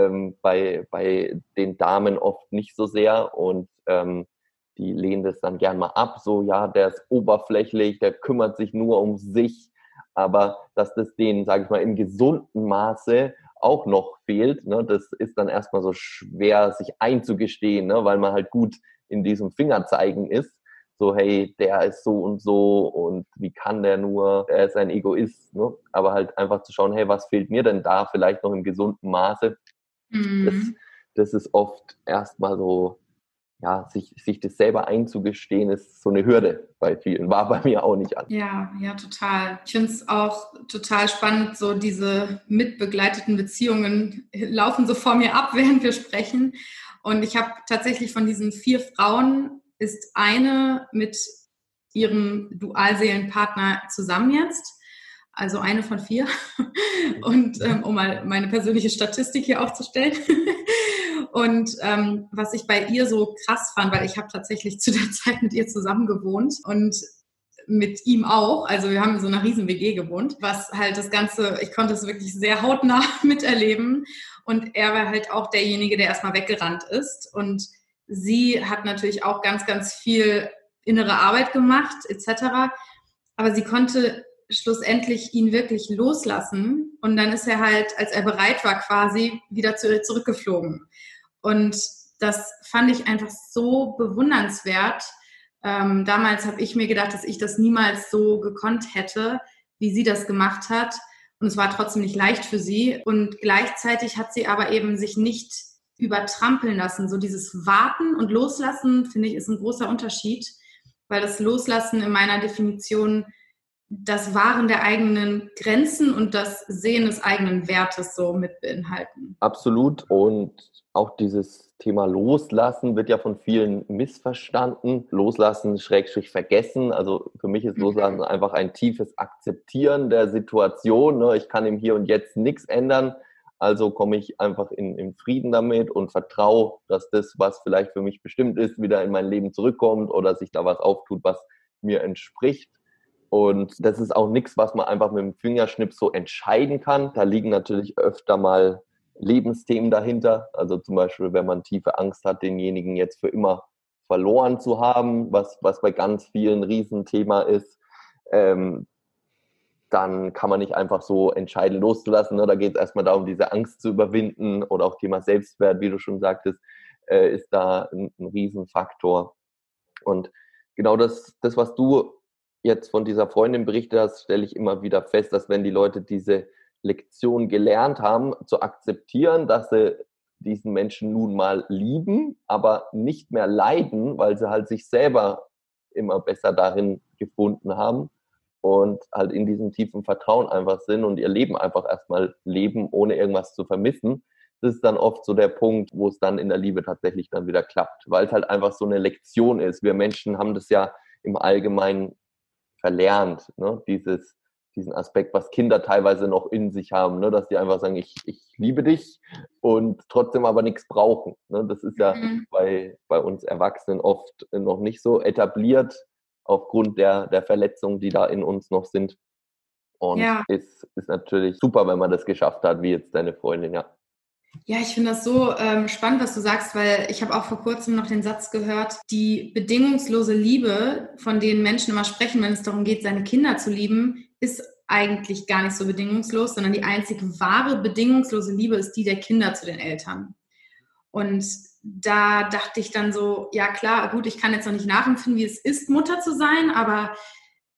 bei den Damen oft nicht so sehr und die lehnen das dann gern mal ab, so ja, der ist oberflächlich, der kümmert sich nur um sich, aber dass das denen, sage ich mal, im gesunden Maße auch noch fehlt, ne, das ist dann erstmal so schwer, sich einzugestehen, ne, weil man halt gut in diesem Fingerzeigen ist, so hey, der ist so und wie kann der nur, er ist ein Egoist, ne, aber halt einfach zu schauen, hey, was fehlt mir denn da vielleicht noch im gesunden Maße, das ist oft erstmal so, ja, sich das selber einzugestehen, ist so eine Hürde bei vielen. War bei mir auch nicht an. Ja, total. Ich finde es auch total spannend, so diese mitbegleiteten Beziehungen laufen so vor mir ab, während wir sprechen. Und ich habe tatsächlich von diesen 4 Frauen ist eine mit ihrem Dualseelenpartner zusammen jetzt. Also eine von 4. Und um mal meine persönliche Statistik hier aufzustellen. Und was ich bei ihr so krass fand, weil ich habe tatsächlich zu der Zeit mit ihr zusammen gewohnt und mit ihm auch, also wir haben in so einer riesen WG gewohnt, was halt das Ganze, ich konnte es wirklich sehr hautnah miterleben und er war halt auch derjenige, der erstmal weggerannt ist und sie hat natürlich auch ganz, ganz viel innere Arbeit gemacht etc., aber sie konnte schlussendlich ihn wirklich loslassen und dann ist er halt, als er bereit war quasi, wieder zurückgeflogen. Und das fand ich einfach so bewundernswert. Damals habe ich mir gedacht, dass ich das niemals so gekonnt hätte, wie sie das gemacht hat. Und es war trotzdem nicht leicht für sie. Und gleichzeitig hat sie aber eben sich nicht übertrampeln lassen. So dieses Warten und Loslassen, finde ich, ist ein großer Unterschied, weil das Loslassen in meiner Definition das Wahren der eigenen Grenzen und das Sehen des eigenen Wertes so mit beinhalten. Absolut. Und auch dieses Thema Loslassen wird ja von vielen missverstanden. Loslassen, Schrägstrich vergessen. Also für mich ist Loslassen einfach ein tiefes Akzeptieren der Situation. Ne? Ich kann im Hier und Jetzt nichts ändern. Also komme ich einfach in Frieden damit und vertraue, dass das, was vielleicht für mich bestimmt ist, wieder in mein Leben zurückkommt oder sich da was auftut, was mir entspricht. Und das ist auch nichts, was man einfach mit dem Fingerschnips so entscheiden kann. Da liegen natürlich öfter mal Lebensthemen dahinter. Also zum Beispiel, wenn man tiefe Angst hat, denjenigen jetzt für immer verloren zu haben, was bei ganz vielen ein Riesenthema ist, dann kann man nicht einfach so entscheiden, loszulassen. Da geht es erstmal darum, diese Angst zu überwinden oder auch Thema Selbstwert, wie du schon sagtest, ist da ein Riesenfaktor. Und genau das, was du jetzt von dieser Freundin berichtet hast, stelle ich immer wieder fest, dass wenn die Leute diese Lektion gelernt haben, zu akzeptieren, dass sie diesen Menschen nun mal lieben, aber nicht mehr leiden, weil sie halt sich selber immer besser darin gefunden haben und halt in diesem tiefen Vertrauen einfach sind und ihr Leben einfach erstmal leben, ohne irgendwas zu vermissen. Das ist dann oft so der Punkt, wo es dann in der Liebe tatsächlich dann wieder klappt, weil es halt einfach so eine Lektion ist. Wir Menschen haben das ja im Allgemeinen verlernt, ne? Diesen Aspekt, was Kinder teilweise noch in sich haben, ne? Dass die einfach sagen, ich liebe dich und trotzdem aber nichts brauchen. Ne? Das ist ja bei uns Erwachsenen oft noch nicht so etabliert, aufgrund der Verletzungen, die da in uns noch sind. Und ist natürlich super, wenn man das geschafft hat, wie jetzt deine Freundin, ja. Ja, ich finde das so spannend, was du sagst, weil ich habe auch vor kurzem noch den Satz gehört, die bedingungslose Liebe, von denen Menschen immer sprechen, wenn es darum geht, seine Kinder zu lieben, ist eigentlich gar nicht so bedingungslos, sondern die einzige wahre bedingungslose Liebe ist die der Kinder zu den Eltern. Und da dachte ich dann so, ja klar, gut, ich kann jetzt noch nicht nachempfinden, wie es ist, Mutter zu sein, aber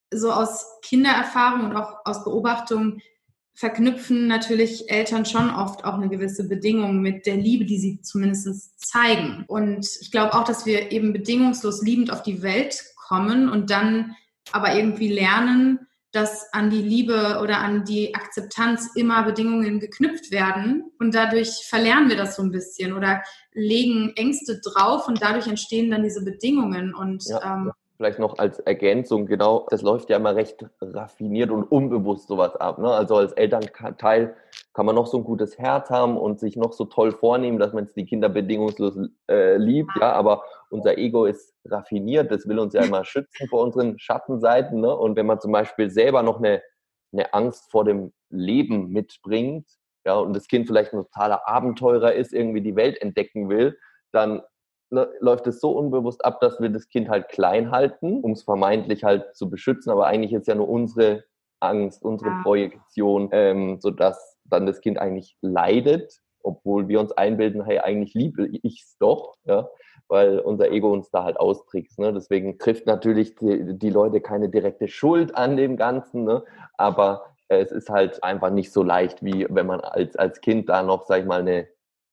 so aus Kindererfahrung und auch aus Beobachtung verknüpfen natürlich Eltern schon oft auch eine gewisse Bedingung mit der Liebe, die sie zumindest zeigen. Und ich glaube auch, dass wir eben bedingungslos liebend auf die Welt kommen und dann aber irgendwie lernen, dass an die Liebe oder an die Akzeptanz immer Bedingungen geknüpft werden. Und dadurch verlernen wir das so ein bisschen oder legen Ängste drauf und dadurch entstehen dann diese Bedingungen. Und Ja. Vielleicht noch als Ergänzung, genau, das läuft ja immer recht raffiniert und unbewusst sowas ab. Ne? Also als Elternteil kann man noch so ein gutes Herz haben und sich noch so toll vornehmen, dass man jetzt die Kinder bedingungslos liebt, ja, aber unser Ego ist raffiniert, das will uns ja immer schützen vor unseren Schattenseiten. Ne? Und wenn man zum Beispiel selber noch eine Angst vor dem Leben mitbringt, ja, und das Kind vielleicht ein totaler Abenteurer ist, irgendwie die Welt entdecken will, dann läuft es so unbewusst ab, dass wir das Kind halt klein halten, um es vermeintlich halt zu beschützen, aber eigentlich ist ja nur unsere Angst, unsere Projektion, sodass dann das Kind eigentlich leidet, obwohl wir uns einbilden, hey, eigentlich liebe ich es doch, ja, weil unser Ego uns da halt austrickst. Ne? Deswegen trifft natürlich die Leute keine direkte Schuld an dem Ganzen, ne? Aber es ist halt einfach nicht so leicht, wie wenn man als Kind da noch, sag ich mal, eine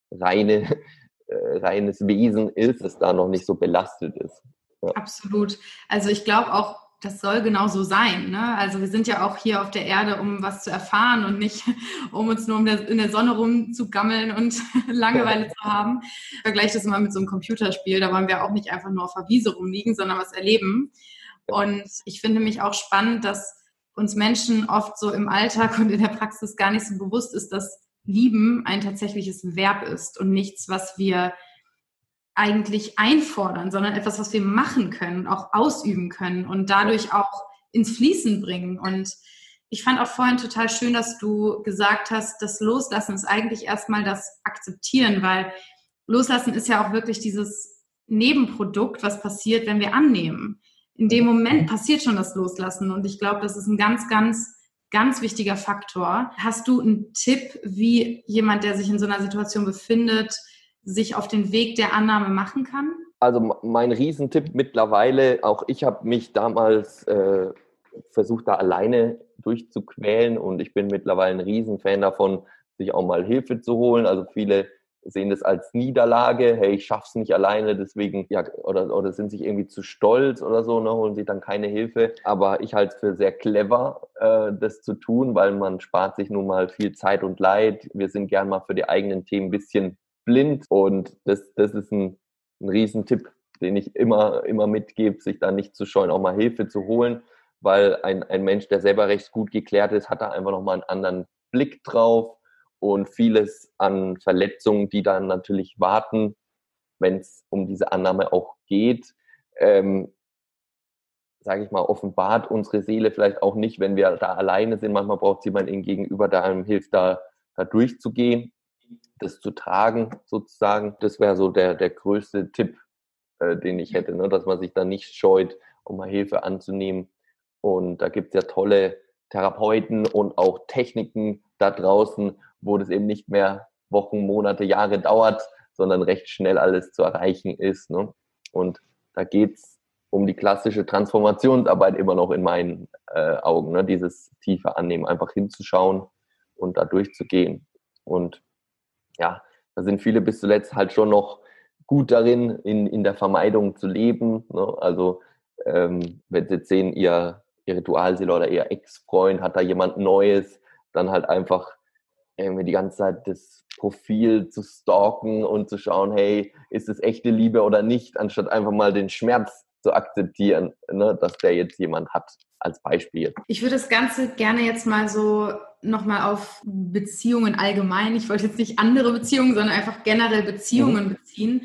reines Wesen ist, das da noch nicht so belastet ist. Ja. Absolut. Also ich glaube auch, das soll genau so sein. Ne? Also wir sind ja auch hier auf der Erde, um was zu erfahren und nicht, um uns nur in der Sonne rumzugammeln und Langeweile zu haben. Ich vergleiche das immer mit so einem Computerspiel. Da wollen wir auch nicht einfach nur auf der Wiese rumliegen, sondern was erleben. Und ich finde mich auch spannend, dass uns Menschen oft so im Alltag und in der Praxis gar nicht so bewusst ist, dass Lieben ein tatsächliches Verb ist und nichts, was wir eigentlich einfordern, sondern etwas, was wir machen können, auch ausüben können und dadurch auch ins Fließen bringen. Und ich fand auch vorhin total schön, dass du gesagt hast, das Loslassen ist eigentlich erstmal das Akzeptieren, weil Loslassen ist ja auch wirklich dieses Nebenprodukt, was passiert, wenn wir annehmen. In dem Moment passiert schon das Loslassen und ich glaube, das ist ein ganz, ganz, ganz wichtiger Faktor. Hast du einen Tipp, wie jemand, der sich in so einer Situation befindet, sich auf den Weg der Annahme machen kann? Also mein Riesentipp mittlerweile, auch ich habe mich damals versucht, da alleine durchzuquälen und ich bin mittlerweile ein Riesenfan davon, sich auch mal Hilfe zu holen. Also viele sehen das als Niederlage, hey, ich schaff's nicht alleine, deswegen, ja, oder sind sich irgendwie zu stolz oder so, ne, holen sich dann keine Hilfe. Aber ich halte es für sehr clever, das zu tun, weil man spart sich nun mal viel Zeit und Leid. Wir sind gern mal für die eigenen Themen ein bisschen blind und das ist ein Riesentipp, den ich immer mitgebe, sich da nicht zu scheuen, auch mal Hilfe zu holen, weil ein Mensch, der selber recht gut geklärt ist, hat da einfach nochmal einen anderen Blick drauf und vieles an Verletzungen, die dann natürlich warten, wenn es um diese Annahme auch geht, sage ich mal, offenbart unsere Seele vielleicht auch nicht, wenn wir da alleine sind. Manchmal braucht es jemanden gegenüber, der einem hilft, da durchzugehen, das zu tragen sozusagen. Das wäre so der größte Tipp, den ich hätte, ne? Dass man sich da nicht scheut, um mal Hilfe anzunehmen. Und da gibt es ja tolle Therapeuten und auch Techniken da draußen, wo das eben nicht mehr Wochen, Monate, Jahre dauert, sondern recht schnell alles zu erreichen ist. Ne? Und da geht es um die klassische Transformationsarbeit immer noch in meinen Augen. Ne? Dieses tiefe Annehmen, einfach hinzuschauen und da durchzugehen. Und ja, da sind viele bis zuletzt halt schon noch gut darin, in der Vermeidung zu leben. Ne? Also wenn sie jetzt sehen, ihre Dualseele oder ihr Ex-Freund hat da jemand Neues, dann halt einfach irgendwie die ganze Zeit das Profil zu stalken und zu schauen, hey, ist es echte Liebe oder nicht, anstatt einfach mal den Schmerz zu akzeptieren, ne, dass der jetzt jemand hat, als Beispiel. Ich würde das Ganze gerne jetzt mal so nochmal auf Beziehungen allgemein, ich wollte jetzt nicht andere Beziehungen, sondern einfach generell Beziehungen beziehen.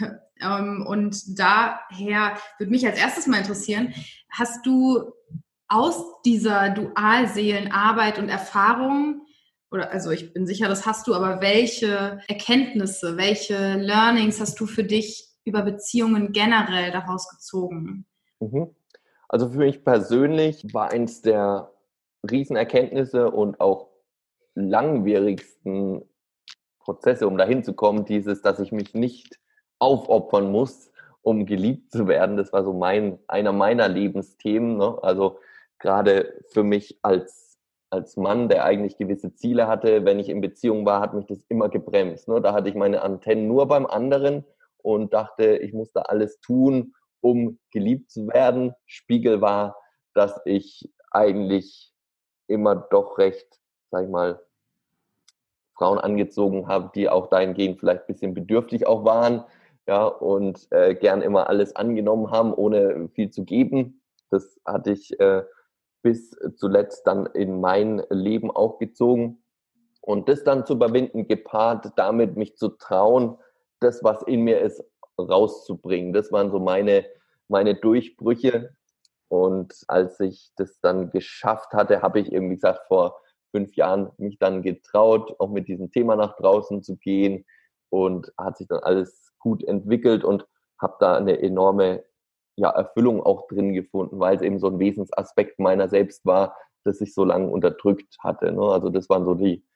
Und daher würde mich als erstes mal interessieren, hast du aus dieser Dualseelenarbeit und Erfahrung, oder also ich bin sicher, das hast du, aber welche Erkenntnisse, welche Learnings hast du für dich über Beziehungen generell daraus gezogen? Also für mich persönlich war eins der Riesenerkenntnisse und auch langwierigsten Prozesse, um dahin zu kommen, dass ich mich nicht aufopfern muss, um geliebt zu werden. Das war so einer meiner Lebensthemen. Ne? Also gerade für mich als Mann, der eigentlich gewisse Ziele hatte, wenn ich in Beziehung war, hat mich das immer gebremst. Ne? Da hatte ich meine Antennen nur beim anderen und dachte, ich muss da alles tun, um geliebt zu werden. Spiegel war, dass ich eigentlich immer doch recht, sag ich mal, Frauen angezogen habe, die auch dahingehend vielleicht ein bisschen bedürftig auch waren, ja, und gern immer alles angenommen haben, ohne viel zu geben. Das hatte ich bis zuletzt dann in mein Leben auch gezogen. Und das dann zu überwinden, gepaart damit mich zu trauen, das, was in mir ist, rauszubringen. Das waren so meine Durchbrüche. Und als ich das dann geschafft hatte, habe ich irgendwie gesagt, vor 5 Jahren mich dann getraut, auch mit diesem Thema nach draußen zu gehen, und hat sich dann alles gut entwickelt und habe da eine enorme Erfüllung auch drin gefunden, weil es eben so ein Wesensaspekt meiner selbst war, das ich so lange unterdrückt hatte. Ne? Also das waren so die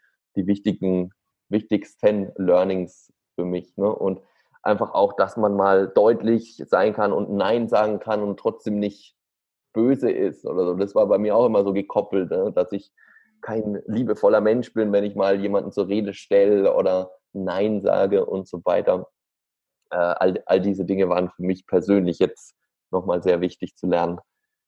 wichtigsten Learnings für mich. Ne? Und einfach auch, dass man mal deutlich sein kann und Nein sagen kann und trotzdem nicht böse ist oder so. Das war bei mir auch immer so gekoppelt, ne? Dass ich kein liebevoller Mensch bin, wenn ich mal jemanden zur Rede stelle oder Nein sage und so weiter. All diese Dinge waren für mich persönlich jetzt nochmal sehr wichtig zu lernen.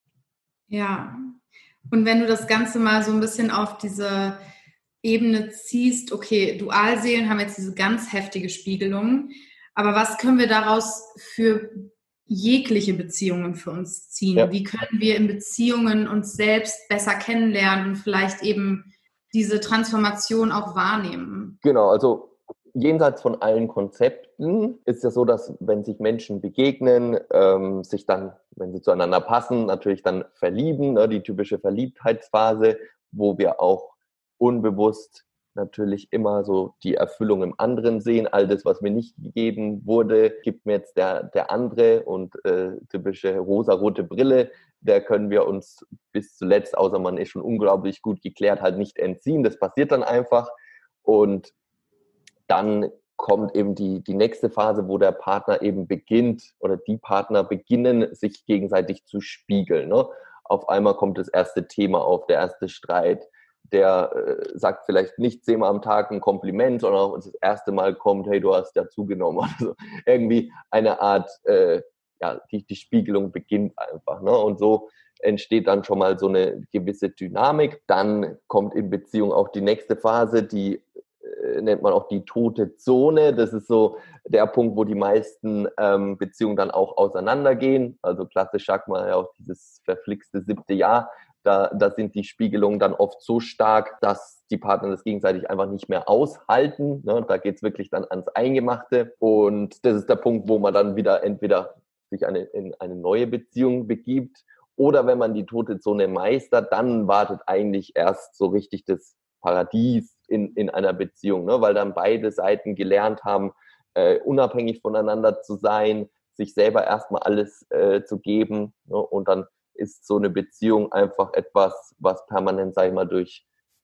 Ja, und wenn du das Ganze mal so ein bisschen auf diese Ebene ziehst, okay, Dualseelen haben jetzt diese ganz heftige Spiegelung, aber was können wir daraus für jegliche Beziehungen für uns ziehen? Ja. Wie können wir in Beziehungen uns selbst besser kennenlernen und vielleicht eben diese Transformation auch wahrnehmen? Genau, also jenseits von allen Konzepten ist ja so, dass wenn sich Menschen begegnen, sich dann, wenn sie zueinander passen, natürlich dann verlieben, ne, die typische Verliebtheitsphase, wo wir auch unbewusst natürlich immer so die Erfüllung im anderen sehen. All das, was mir nicht gegeben wurde, gibt mir jetzt der andere, und typische rosarote Brille, der können wir uns bis zuletzt, außer man ist schon unglaublich gut geklärt, halt nicht entziehen. Das passiert dann einfach. Und dann kommt eben die nächste Phase, wo der Partner eben beginnt oder die Partner beginnen, sich gegenseitig zu spiegeln. Ne? Auf einmal kommt das erste Thema auf, der erste Streit. Der sagt vielleicht nicht 10-mal am Tag ein Kompliment, sondern das erste Mal kommt, hey, du hast ja zugenommen. Also irgendwie eine Art, die Spiegelung beginnt einfach. Ne? Und so entsteht dann schon mal so eine gewisse Dynamik. Dann kommt in Beziehung auch die nächste Phase, die nennt man auch die tote Zone. Das ist so der Punkt, wo die meisten Beziehungen dann auch auseinandergehen. Also klassisch sagt man ja auch dieses verflixte 7. Jahr. Da sind die Spiegelungen dann oft so stark, dass die Partner das gegenseitig einfach nicht mehr aushalten. Ne? Da geht es wirklich dann ans Eingemachte. Und das ist der Punkt, wo man dann wieder entweder sich in eine neue Beziehung begibt, oder wenn man die tote Zone meistert, dann wartet eigentlich erst so richtig das Paradies in einer Beziehung, ne? Weil dann beide Seiten gelernt haben, unabhängig voneinander zu sein, sich selber erstmal alles zu geben, ne? Und dann ist so eine Beziehung einfach etwas, was permanent, sag ich mal, durch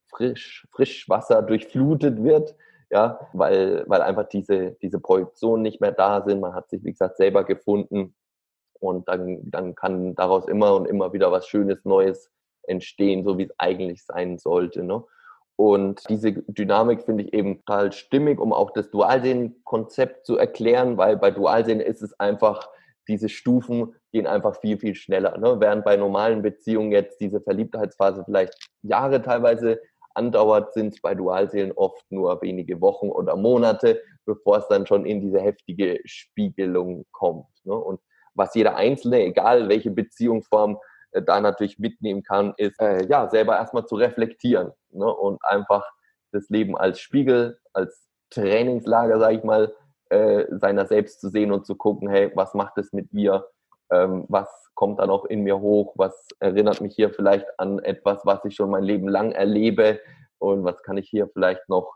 Frischwasser durchflutet wird, ja, weil einfach diese Projektionen nicht mehr da sind. Man hat sich, wie gesagt, selber gefunden, und dann kann daraus immer und immer wieder was Schönes, Neues entstehen, so wie es eigentlich sein sollte. Ne? Und diese Dynamik finde ich eben total stimmig, um auch das Dualseelen-Konzept zu erklären, weil bei Dualseelen ist es einfach, diese Stufen gehen einfach viel, viel schneller. Ne? Während bei normalen Beziehungen jetzt diese Verliebtheitsphase vielleicht Jahre teilweise andauert, sind es bei Dualseelen oft nur wenige Wochen oder Monate, bevor es dann schon in diese heftige Spiegelung kommt. Ne? Und was jeder Einzelne, egal welche Beziehungsform, da natürlich mitnehmen kann, ist selber erstmal zu reflektieren, ne? Und einfach das Leben als Spiegel, als Trainingslager, sage ich mal, seiner selbst zu sehen und zu gucken, hey, was macht es mit mir? Was kommt da noch in mir hoch? Was erinnert mich hier vielleicht an etwas, was ich schon mein Leben lang erlebe? Und was kann ich hier vielleicht noch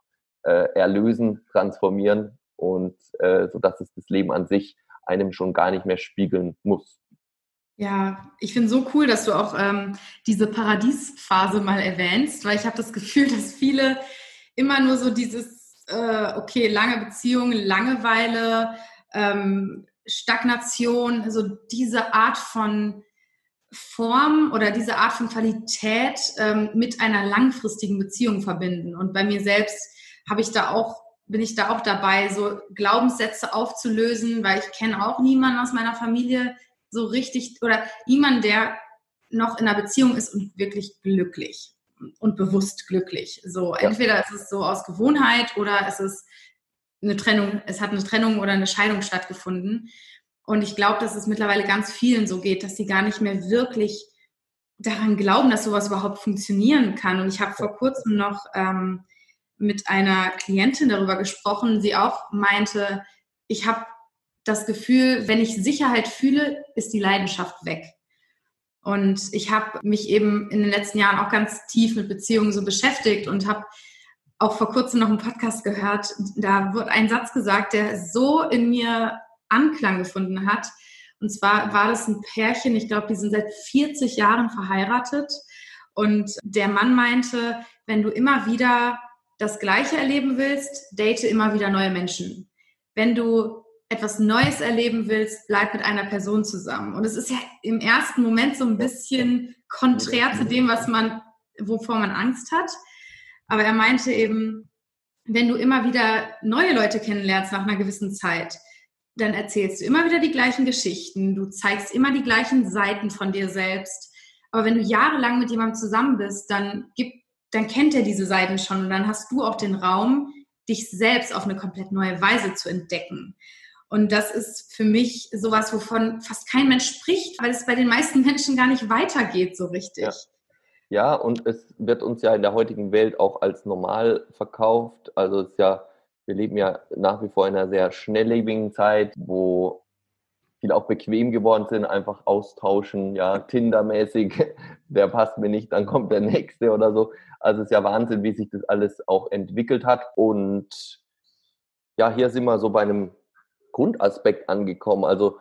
erlösen, transformieren? Und sodass es das Leben an sich einem schon gar nicht mehr spiegeln muss. Ja, ich finde so cool, dass du auch diese Paradiesphase mal erwähnst, weil ich habe das Gefühl, dass viele immer nur so dieses, lange Beziehung, Langeweile, Stagnation, so diese Art von Form oder diese Art von Qualität mit einer langfristigen Beziehung verbinden. Und bei mir selbst bin ich da auch dabei, so Glaubenssätze aufzulösen, weil ich kenne auch niemanden aus meiner Familie so richtig oder niemanden, der noch in einer Beziehung ist und wirklich glücklich und bewusst glücklich. So, entweder ist es so aus Gewohnheit oder es ist eine Trennung, es hat eine Trennung oder eine Scheidung stattgefunden. Und ich glaube, dass es mittlerweile ganz vielen so geht, dass sie gar nicht mehr wirklich daran glauben, dass sowas überhaupt funktionieren kann. Und ich habe vor kurzem noch mit einer Klientin darüber gesprochen, sie auch meinte, ich habe das Gefühl, wenn ich Sicherheit fühle, ist die Leidenschaft weg. Und ich habe mich eben in den letzten Jahren auch ganz tief mit Beziehungen so beschäftigt und habe auch vor kurzem noch einen Podcast gehört. Da wurde ein Satz gesagt, der so in mir Anklang gefunden hat. Und zwar war das ein Pärchen, ich glaube, die sind seit 40 Jahren verheiratet. Und der Mann meinte, wenn du immer wieder das Gleiche erleben willst, date immer wieder neue Menschen. Wenn du etwas Neues erleben willst, bleib mit einer Person zusammen. Und es ist ja im ersten Moment so ein bisschen konträr zu dem, wovor man Angst hat. Aber er meinte eben, wenn du immer wieder neue Leute kennenlernst nach einer gewissen Zeit, dann erzählst du immer wieder die gleichen Geschichten, du zeigst immer die gleichen Seiten von dir selbst. Aber wenn du jahrelang mit jemandem zusammen bist, dann kennt er diese Seiten schon und dann hast du auch den Raum, dich selbst auf eine komplett neue Weise zu entdecken. Und das ist für mich sowas, wovon fast kein Mensch spricht, weil es bei den meisten Menschen gar nicht weitergeht so richtig. Ja, und es wird uns ja in der heutigen Welt auch als normal verkauft. Also wir leben ja nach wie vor in einer sehr schnelllebigen Zeit, wo viele auch bequem geworden sind, einfach austauschen, ja, Tinder-mäßig, der passt mir nicht, dann kommt der nächste oder so. Also es ist ja Wahnsinn, wie sich das alles auch entwickelt hat. Und ja, hier sind wir so bei einem Grundaspekt angekommen. Also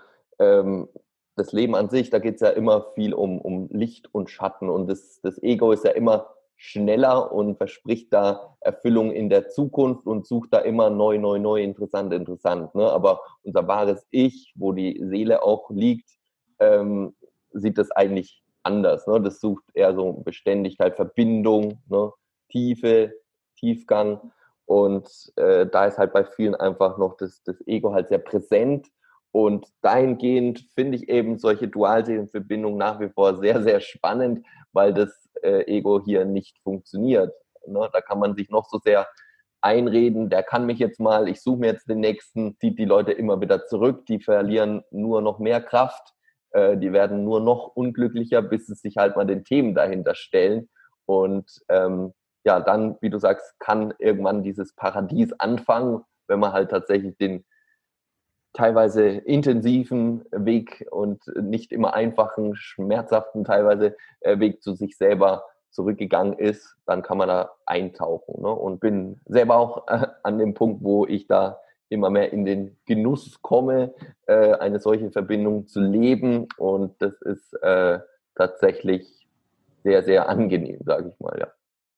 das Leben an sich, da geht es ja immer viel um Licht und Schatten und das Ego ist ja immer schneller und verspricht da Erfüllung in der Zukunft und sucht da immer neu, interessant. Ne? Aber unser wahres Ich, wo die Seele auch liegt, sieht das eigentlich anders. Ne? Das sucht eher so Beständigkeit, Verbindung, ne? Tiefe, Tiefgang. Und da ist halt bei vielen einfach noch das Ego halt sehr präsent. Und dahingehend finde ich eben solche Dualseelenverbindungen nach wie vor sehr, sehr spannend, weil das Ego hier nicht funktioniert. Ne? Da kann man sich noch so sehr einreden, der kann mich jetzt mal, ich suche mir jetzt den Nächsten, zieht die Leute immer wieder zurück, die verlieren nur noch mehr Kraft, die werden nur noch unglücklicher, bis sie sich halt mal den Themen dahinter stellen. Und ja, dann, wie du sagst, kann irgendwann dieses Paradies anfangen, wenn man halt tatsächlich den teilweise intensiven Weg und nicht immer einfachen, schmerzhaften teilweise Weg zu sich selber zurückgegangen ist, dann kann man da eintauchen. Ne? Und bin selber auch an dem Punkt, wo ich da immer mehr in den Genuss komme, eine solche Verbindung zu leben. Und das ist tatsächlich sehr, sehr angenehm, sage ich mal, ja.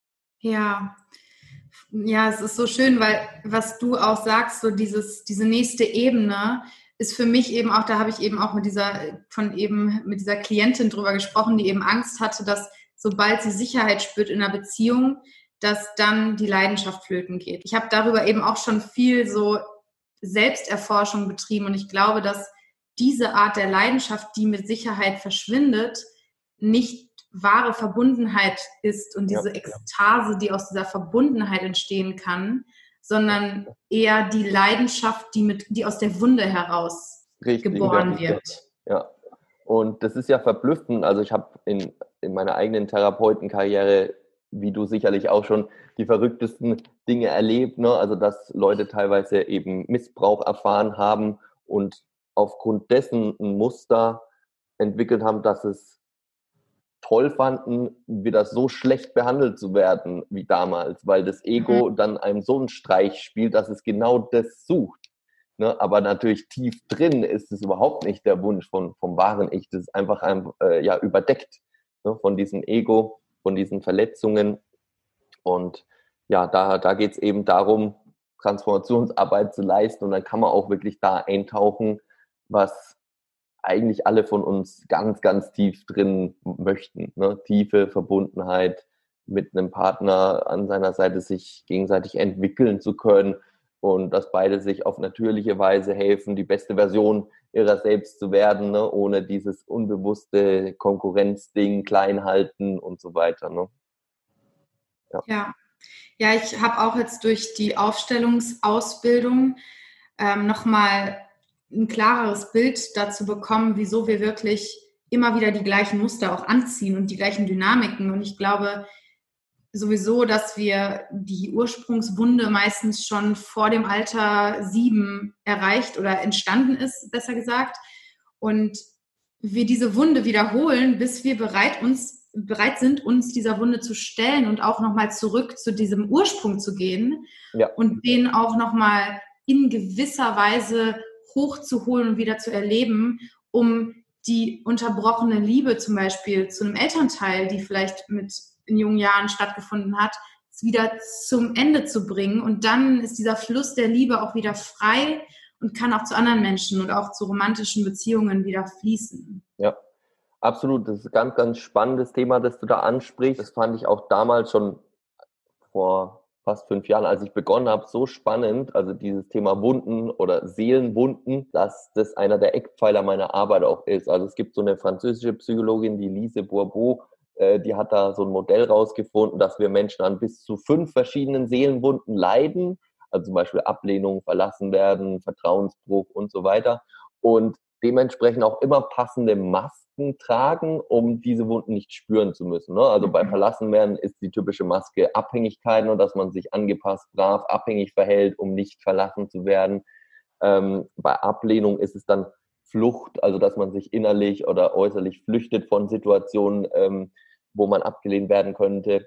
Ja, es ist so schön, weil was du auch sagst, so diese nächste Ebene ist für mich eben auch, da habe ich eben auch mit dieser Klientin drüber gesprochen, die eben Angst hatte, dass sobald sie Sicherheit spürt in einer Beziehung, dass dann die Leidenschaft flöten geht. Ich habe darüber eben auch schon viel so Selbsterforschung betrieben und ich glaube, dass diese Art der Leidenschaft, die mit Sicherheit verschwindet, nicht wahre Verbundenheit ist und diese Ekstase, die aus dieser Verbundenheit entstehen kann, sondern eher die Leidenschaft, die aus der Wunde heraus geboren wird. Ja, und das ist ja verblüffend. Also ich habe in meiner eigenen Therapeutenkarriere, wie du sicherlich auch schon, die verrücktesten Dinge erlebt. Ne? Also dass Leute teilweise eben Missbrauch erfahren haben und aufgrund dessen ein Muster entwickelt haben, dass es toll fanden, wieder so schlecht behandelt zu werden wie damals, weil das Ego dann einem so einen Streich spielt, dass es genau das sucht. Ne? Aber natürlich tief drin ist es überhaupt nicht der Wunsch vom wahren Ich. Das ist einfach überdeckt, ne? Von diesem Ego, von diesen Verletzungen. Und ja, da geht es eben darum, Transformationsarbeit zu leisten und dann kann man auch wirklich da eintauchen, was eigentlich alle von uns ganz, ganz tief drin möchten. Ne? Tiefe Verbundenheit mit einem Partner an seiner Seite, sich gegenseitig entwickeln zu können und dass beide sich auf natürliche Weise helfen, die beste Version ihrer selbst zu werden, ne? Ohne dieses unbewusste Konkurrenzding, Kleinhalten und so weiter. Ne? Ja. Ja, ich habe auch jetzt durch die Aufstellungsausbildung nochmal ein klareres Bild dazu bekommen, wieso wir wirklich immer wieder die gleichen Muster auch anziehen und die gleichen Dynamiken. Und ich glaube sowieso, dass wir die Ursprungswunde meistens schon vor dem Alter 7 erreicht oder entstanden ist, besser gesagt. Und wir diese Wunde wiederholen, bis wir bereit sind, uns dieser Wunde zu stellen und auch nochmal zurück zu diesem Ursprung zu gehen und den auch nochmal in gewisser Weise hochzuholen und wieder zu erleben, um die unterbrochene Liebe zum Beispiel zu einem Elternteil, die vielleicht in jungen Jahren stattgefunden hat, wieder zum Ende zu bringen. Und dann ist dieser Fluss der Liebe auch wieder frei und kann auch zu anderen Menschen und auch zu romantischen Beziehungen wieder fließen. Ja, absolut. Das ist ein ganz, ganz spannendes Thema, das du da ansprichst. Das fand ich auch damals schon vor fast 5 Jahren, als ich begonnen habe, so spannend, also dieses Thema Wunden oder Seelenwunden, dass das einer der Eckpfeiler meiner Arbeit auch ist. Also es gibt so eine französische Psychologin, die Lise Bourbeau, die hat da so ein Modell rausgefunden, dass wir Menschen an bis zu 5 verschiedenen Seelenwunden leiden, also zum Beispiel Ablehnung, verlassen werden, Vertrauensbruch und so weiter und dementsprechend auch immer passende Masken tragen, um diese Wunden nicht spüren zu müssen. Ne? Also bei Verlassenwerden ist die typische Maske Abhängigkeit, nur dass man sich angepasst, brav, abhängig verhält, um nicht verlassen zu werden. Bei Ablehnung ist es dann Flucht, also dass man sich innerlich oder äußerlich flüchtet von Situationen, wo man abgelehnt werden könnte.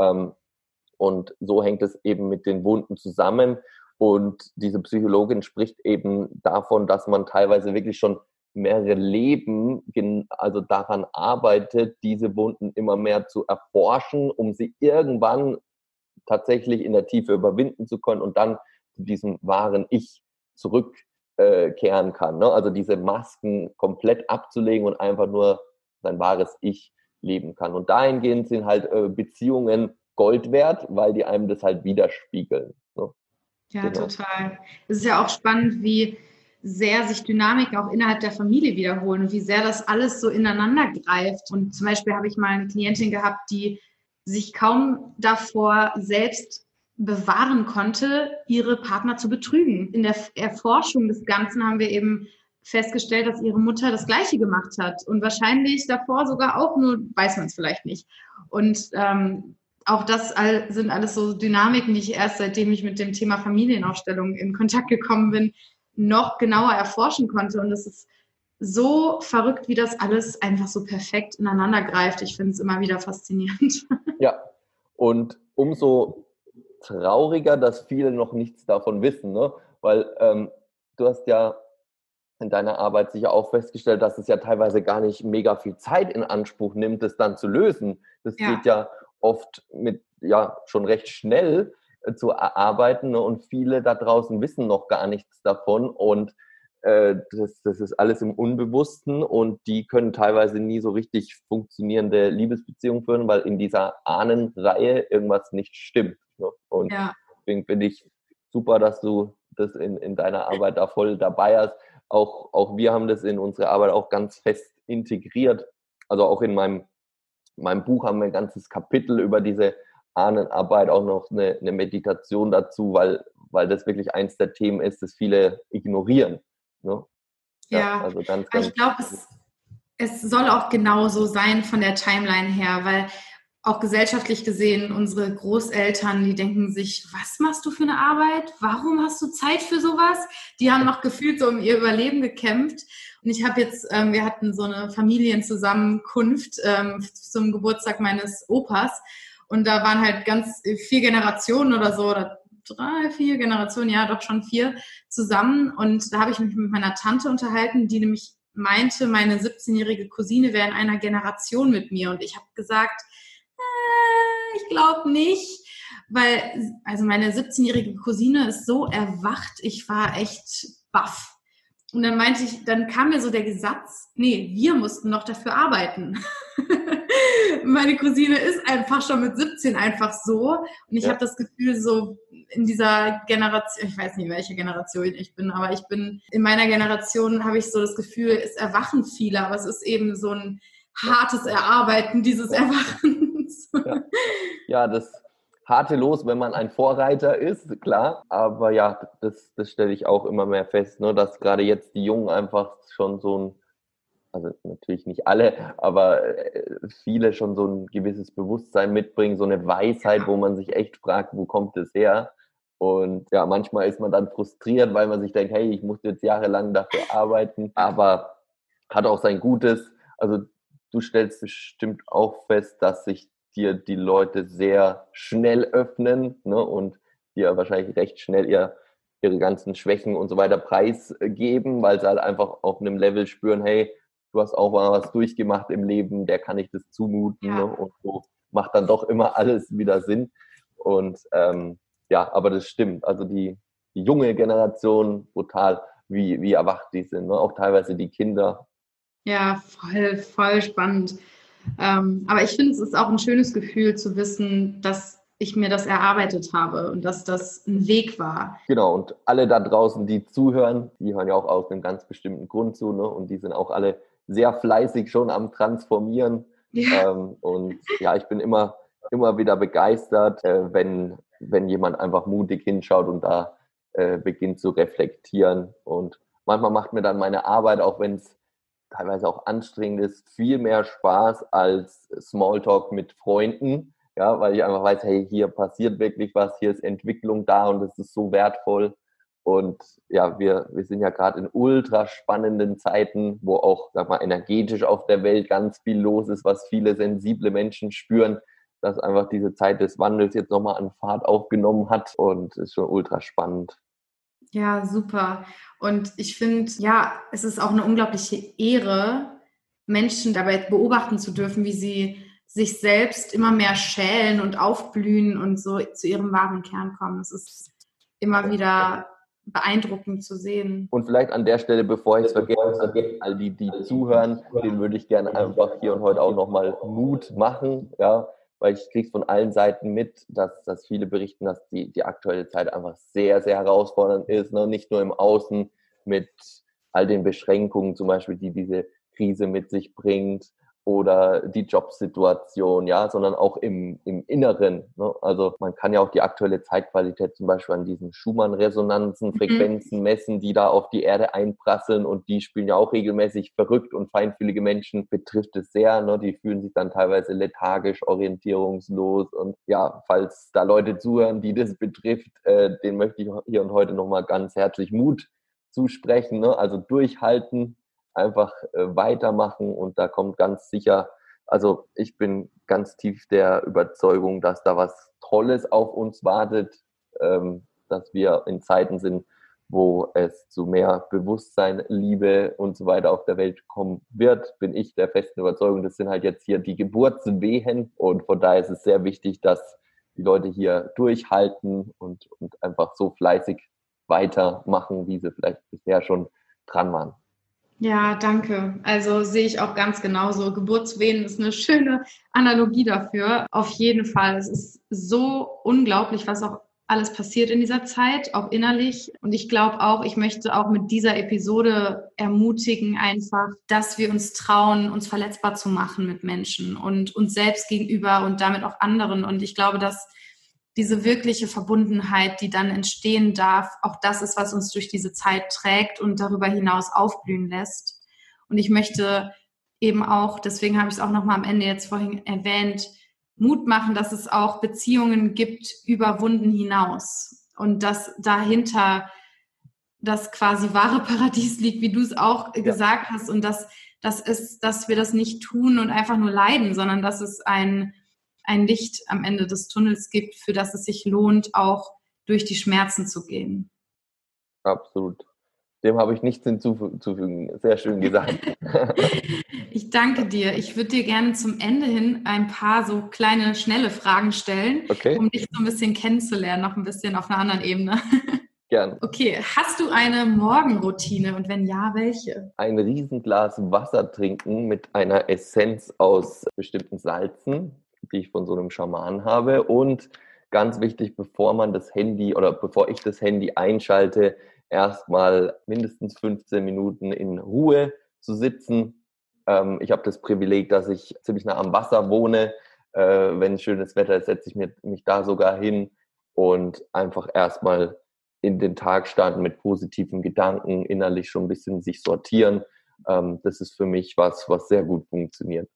Und so hängt es eben mit den Wunden zusammen. Und diese Psychologin spricht eben davon, dass man teilweise wirklich schon mehrere Leben also daran arbeitet, diese Wunden immer mehr zu erforschen, um sie irgendwann tatsächlich in der Tiefe überwinden zu können und dann zu diesem wahren Ich zurückkehren kann. Ne? Also diese Masken komplett abzulegen und einfach nur sein wahres Ich leben kann. Und dahingehend sind halt Beziehungen Gold wert, weil die einem das halt widerspiegeln. Ne? Ja, Genau. total. Es ist ja auch spannend, wie sehr sich Dynamiken auch innerhalb der Familie wiederholen und wie sehr das alles so ineinander greift. Und zum Beispiel habe ich mal eine Klientin gehabt, die sich kaum davor selbst bewahren konnte, ihre Partner zu betrügen. In der Erforschung des Ganzen haben wir eben festgestellt, dass ihre Mutter das Gleiche gemacht hat und wahrscheinlich davor sogar auch, nur weiß man es vielleicht nicht. Und auch das sind alles so Dynamiken, die ich erst seitdem ich mit dem Thema Familienaufstellung in Kontakt gekommen bin, noch genauer erforschen konnte. Und es ist so verrückt, wie das alles einfach so perfekt ineinander greift. Ich finde es immer wieder faszinierend. Ja, und umso trauriger, dass viele noch nichts davon wissen, ne? Weil du hast ja in deiner Arbeit sicher auch festgestellt, dass es ja teilweise gar nicht mega viel Zeit in Anspruch nimmt, das dann zu lösen. Das geht ja oft mit, schon recht schnell zu erarbeiten, ne? Und viele da draußen wissen noch gar nichts davon und das ist alles im Unbewussten und die können teilweise nie so richtig funktionierende Liebesbeziehungen führen, weil in dieser Ahnenreihe irgendwas nicht stimmt. Ne? Und deswegen finde ich super, dass du das in deiner Arbeit da voll dabei hast. Auch wir haben das in unsere Arbeit auch ganz fest integriert. Also auch in meinem Buch haben wir ein ganzes Kapitel über diese Ahnenarbeit, auch noch eine Meditation dazu, weil das wirklich eins der Themen ist, das viele ignorieren. Ne? Ja, also ganz, aber ich glaube, es soll auch genauso sein von der Timeline her, weil auch gesellschaftlich gesehen, unsere Großeltern, die denken sich, was machst du für eine Arbeit? Warum hast du Zeit für sowas? Die haben noch gefühlt so um ihr Überleben gekämpft. Und ich habe jetzt, wir hatten so eine Familienzusammenkunft zum Geburtstag meines Opas. Und da waren halt ganz 4 Generationen oder so, oder 3, 4 Generationen, ja, doch schon 4 zusammen. Und da habe ich mich mit meiner Tante unterhalten, die nämlich meinte, meine 17-jährige Cousine wäre in einer Generation mit mir. Und ich habe gesagt, ich glaube nicht, weil also meine 17-jährige Cousine ist so erwacht, ich war echt baff. Und dann kam mir so der Satz, nee, wir mussten noch dafür arbeiten. Meine Cousine ist einfach schon mit 17 einfach so. Und ich habe das Gefühl, so in dieser Generation, ich weiß nicht, welche Generation ich bin, aber in meiner Generation habe ich so das Gefühl, es erwachen viele, aber es ist eben so ein hartes Erarbeiten dieses Erwachens. Ja, das harte Los, wenn man ein Vorreiter ist, klar. Aber ja, das stelle ich auch immer mehr fest, ne, dass gerade jetzt die Jungen einfach schon so ein, also natürlich nicht alle, aber viele schon so ein gewisses Bewusstsein mitbringen, so eine Weisheit, wo man sich echt fragt, wo kommt es her? Und ja, manchmal ist man dann frustriert, weil man sich denkt, hey, ich muss jetzt jahrelang dafür arbeiten, aber hat auch sein Gutes. Also du stellst bestimmt auch fest, dass sich dir die Leute sehr schnell öffnen, ne, und dir wahrscheinlich recht schnell ihre ganzen Schwächen und so weiter preisgeben, weil sie halt einfach auf einem Level spüren, hey, du hast auch mal was durchgemacht im Leben, der kann ich das zumuten, ne? Und so macht dann doch immer alles wieder Sinn. Und ja, aber das stimmt. Also die junge Generation, brutal, wie erwacht die sind, ne? Auch teilweise die Kinder. Ja, voll spannend. Aber ich finde, es ist auch ein schönes Gefühl zu wissen, dass ich mir das erarbeitet habe und dass das ein Weg war. Genau, und alle da draußen, die zuhören, die hören ja auch aus einem ganz bestimmten Grund zu, ne? Und die sind auch alle sehr fleißig schon am Transformieren. Ja. Und ja, ich bin immer wieder begeistert, wenn jemand einfach mutig hinschaut und da beginnt zu reflektieren. Und manchmal macht mir dann meine Arbeit, auch wenn es teilweise auch anstrengend ist, viel mehr Spaß als Smalltalk mit Freunden. Ja, weil ich einfach weiß, hey, hier passiert wirklich was, hier ist Entwicklung da und das ist so wertvoll. Und ja, wir sind ja gerade in ultra spannenden Zeiten, wo auch, sag mal, energetisch auf der Welt ganz viel los ist, was viele sensible Menschen spüren, dass einfach diese Zeit des Wandels jetzt nochmal an Fahrt aufgenommen hat und ist schon ultra spannend. Ja, super. Und ich finde, ja, es ist auch eine unglaubliche Ehre, Menschen dabei beobachten zu dürfen, wie sie sich selbst immer mehr schälen und aufblühen und so zu ihrem wahren Kern kommen. Es ist immer wieder beeindruckend zu sehen. Und vielleicht an der Stelle, bevor ich es vergesse, all die zuhören, denen würde ich gerne einfach hier und heute auch nochmal Mut machen, ja, weil ich kriege von allen Seiten mit, dass viele berichten, dass die aktuelle Zeit einfach sehr, sehr herausfordernd ist, ne? Nicht nur im Außen mit all den Beschränkungen zum Beispiel, die diese Krise mit sich bringt, oder die Jobsituation, ja, sondern auch im Inneren, ne? Also man kann ja auch die aktuelle Zeitqualität zum Beispiel an diesen Schumann-Resonanzen, Frequenzen messen, die da auf die Erde einprasseln, und die spielen ja auch regelmäßig verrückt, und feinfühlige Menschen betrifft es sehr, ne? Die fühlen sich dann teilweise lethargisch, orientierungslos, und ja, falls da Leute zuhören, die das betrifft, denen möchte ich hier und heute nochmal ganz herzlich Mut zusprechen, ne? Also durchhalten, einfach weitermachen, und da kommt ganz sicher, also ich bin ganz tief der Überzeugung, dass da was Tolles auf uns wartet, dass wir in Zeiten sind, wo es zu mehr Bewusstsein, Liebe und so weiter auf der Welt kommen wird, bin ich der festen Überzeugung. Das sind halt jetzt hier die Geburtswehen, und von daher ist es sehr wichtig, dass die Leute hier durchhalten und einfach so fleißig weitermachen, wie sie vielleicht bisher schon dran waren. Ja, danke. Also sehe ich auch ganz genauso. Geburtswehen ist eine schöne Analogie dafür. Auf jeden Fall. Es ist so unglaublich, was auch alles passiert in dieser Zeit, auch innerlich. Und ich glaube auch, ich möchte auch mit dieser Episode ermutigen einfach, dass wir uns trauen, uns verletzbar zu machen mit Menschen und uns selbst gegenüber und damit auch anderen. Und ich glaube, dass diese wirkliche Verbundenheit, die dann entstehen darf, auch das ist, was uns durch diese Zeit trägt und darüber hinaus aufblühen lässt. Und ich möchte eben auch, deswegen habe ich es auch nochmal am Ende jetzt vorhin erwähnt, Mut machen, dass es auch Beziehungen gibt über Wunden hinaus und dass dahinter das quasi wahre Paradies liegt, wie du es auch gesagt hast, und dass wir das nicht tun und einfach nur leiden, sondern dass es ein Licht am Ende des Tunnels gibt, für das es sich lohnt, auch durch die Schmerzen zu gehen. Absolut. Dem habe ich nichts hinzuzufügen. Sehr schön gesagt. Ich danke dir. Ich würde dir gerne zum Ende hin ein paar so kleine, schnelle Fragen stellen, Okay. um dich so ein bisschen kennenzulernen, noch ein bisschen auf einer anderen Ebene. Gern. Okay, hast du eine Morgenroutine und wenn ja, welche? Ein Riesenglas Wasser trinken mit einer Essenz aus bestimmten Salzen, die ich von so einem Schamanen habe. Und ganz wichtig, bevor ich das Handy einschalte, erstmal mindestens 15 Minuten in Ruhe zu sitzen. Ich habe das Privileg, dass ich ziemlich nah am Wasser wohne. Wenn schönes Wetter ist, setze ich mich da sogar hin und einfach erstmal in den Tag starten mit positiven Gedanken, innerlich schon ein bisschen sich sortieren. Das ist für mich was sehr gut funktioniert.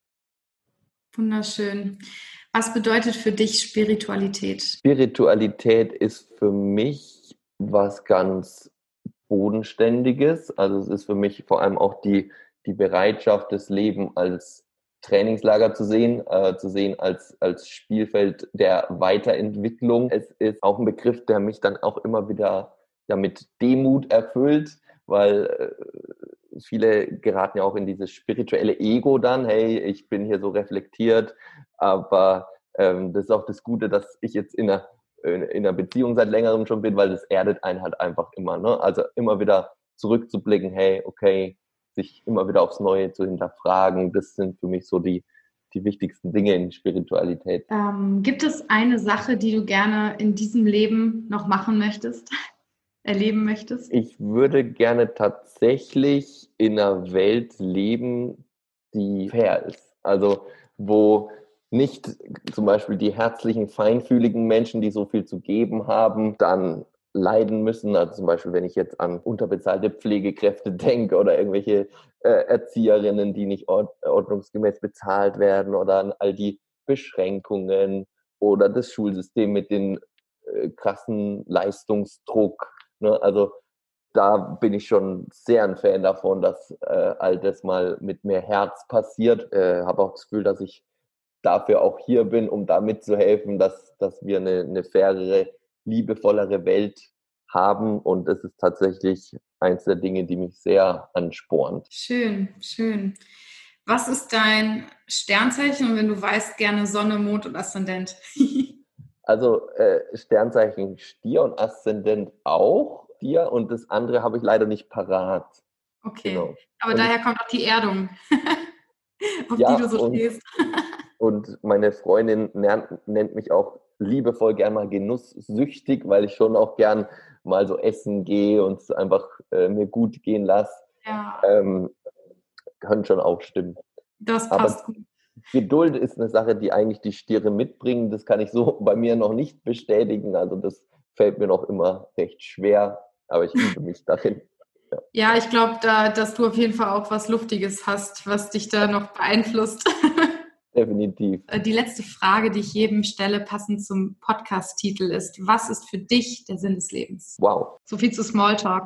Wunderschön. Was bedeutet für dich Spiritualität? Spiritualität ist für mich was ganz Bodenständiges. Also es ist für mich vor allem auch die Bereitschaft, das Leben als Trainingslager zu sehen als Spielfeld der Weiterentwicklung. Es ist auch ein Begriff, der mich dann auch immer wieder mit Demut erfüllt, weil viele geraten ja auch in dieses spirituelle Ego dann, hey, ich bin hier so reflektiert, aber das ist auch das Gute, dass ich jetzt in einer Beziehung seit längerem schon bin, weil das erdet einen halt einfach immer, ne? Also immer wieder zurückzublicken, hey, okay, sich immer wieder aufs Neue zu hinterfragen, das sind für mich so die wichtigsten Dinge in Spiritualität. Gibt es eine Sache, die du gerne in diesem Leben noch machen möchtest, erleben möchtest? Ich würde gerne tatsächlich in einer Welt leben, die fair ist. Also wo nicht zum Beispiel die herzlichen, feinfühligen Menschen, die so viel zu geben haben, dann leiden müssen. Also zum Beispiel, wenn ich jetzt an unterbezahlte Pflegekräfte denke oder irgendwelche Erzieherinnen, die nicht ordnungsgemäß bezahlt werden oder an all die Beschränkungen oder das Schulsystem mit den krassen Leistungsdruck. Ne? Also da bin ich schon sehr ein Fan davon, dass all das mal mit mehr Herz passiert. Habe auch das Gefühl, dass ich dafür auch hier bin, um da mitzuhelfen, dass wir eine fairere, liebevollere Welt haben. Und das ist tatsächlich eins der Dinge, die mich sehr anspornt. Schön, schön. Was ist dein Sternzeichen und wenn du weißt, gerne Sonne, Mond und Aszendent? Also Sternzeichen Stier und Aszendent auch Stier und das andere habe ich leider nicht parat. Okay, genau. Aber daher kommt auch die Erdung, auf ja, die du so stehst. Und meine Freundin nennt mich auch liebevoll gern mal genusssüchtig, weil ich schon auch gern mal so essen gehe und es einfach mir gut gehen lasse. Ja. Kann schon auch stimmen. Das passt gut. Geduld ist eine Sache, die eigentlich die Stiere mitbringen. Das kann ich so bei mir noch nicht bestätigen. Also das fällt mir noch immer recht schwer, aber ich übe mich darin. Ja, ich glaube, dass du auf jeden Fall auch was Luftiges hast, was dich da noch beeinflusst. Definitiv. Die letzte Frage, die ich jedem stelle, passend zum Podcast-Titel ist: Was ist für dich der Sinn des Lebens? Wow. So viel zu Smalltalk.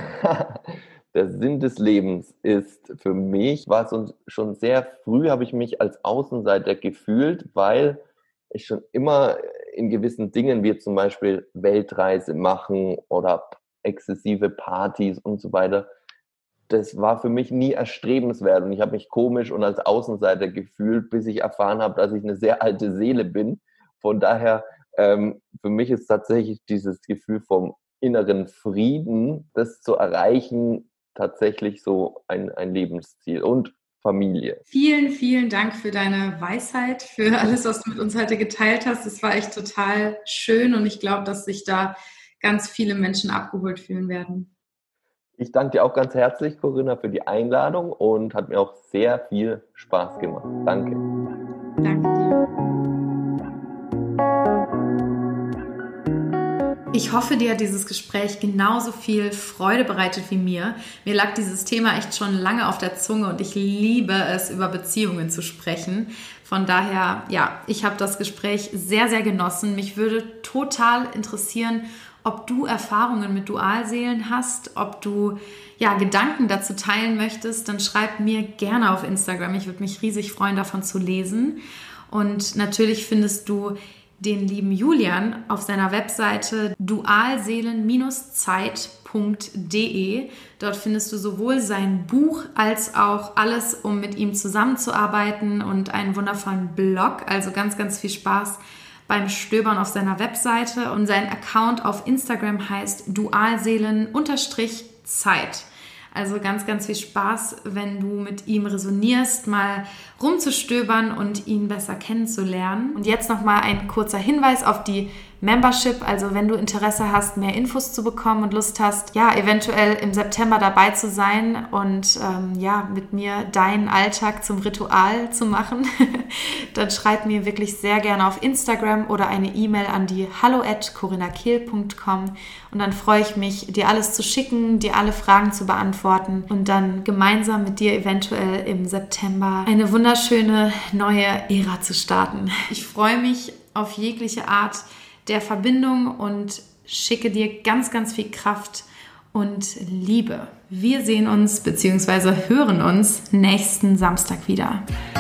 Der Sinn des Lebens ist für mich, schon sehr früh habe ich mich als Außenseiter gefühlt, weil ich schon immer in gewissen Dingen, wie zum Beispiel Weltreise machen oder exzessive Partys und so weiter, das war für mich nie erstrebenswert und ich habe mich komisch und als Außenseiter gefühlt, bis ich erfahren habe, dass ich eine sehr alte Seele bin. Von daher, für mich ist tatsächlich dieses Gefühl vom inneren Frieden, das zu erreichen, tatsächlich so ein Lebensziel und Familie. Vielen, vielen Dank für deine Weisheit, für alles, was du mit uns heute geteilt hast. Es war echt total schön und ich glaube, dass sich da ganz viele Menschen abgeholt fühlen werden. Ich danke dir auch ganz herzlich, Corinna, für die Einladung und hat mir auch sehr viel Spaß gemacht. Danke. Danke dir. Ich hoffe, dir hat dieses Gespräch genauso viel Freude bereitet wie mir. Mir lag dieses Thema echt schon lange auf der Zunge und ich liebe es, über Beziehungen zu sprechen. Von daher, ja, ich habe das Gespräch sehr, sehr genossen. Mich würde total interessieren, ob du Erfahrungen mit Dualseelen hast, ob du Gedanken dazu teilen möchtest, dann schreib mir gerne auf Instagram. Ich würde mich riesig freuen, davon zu lesen. Und natürlich findest du den lieben Julian auf seiner Webseite dualseelen-zeit.de. Dort findest du sowohl sein Buch als auch alles, um mit ihm zusammenzuarbeiten und einen wundervollen Blog. Also ganz, ganz viel Spaß beim Stöbern auf seiner Webseite und sein Account auf Instagram heißt dualseelen_Zeit. Also ganz, ganz viel Spaß, wenn du mit ihm resonierst, mal rumzustöbern und ihn besser kennenzulernen. Und jetzt nochmal ein kurzer Hinweis auf die Membership. Also wenn du Interesse hast, mehr Infos zu bekommen und Lust hast, ja, eventuell im September dabei zu sein und mit mir deinen Alltag zum Ritual zu machen, dann schreib mir wirklich sehr gerne auf Instagram oder eine E-Mail an die hallo@corinnakehl.com und dann freue ich mich, dir alles zu schicken, dir alle Fragen zu beantworten und dann gemeinsam mit dir eventuell im September eine wunderschöne neue Ära zu starten. Ich freue mich auf jegliche Art der Verbindung und schicke dir ganz, ganz viel Kraft und Liebe. Wir sehen uns bzw. hören uns nächsten Samstag wieder.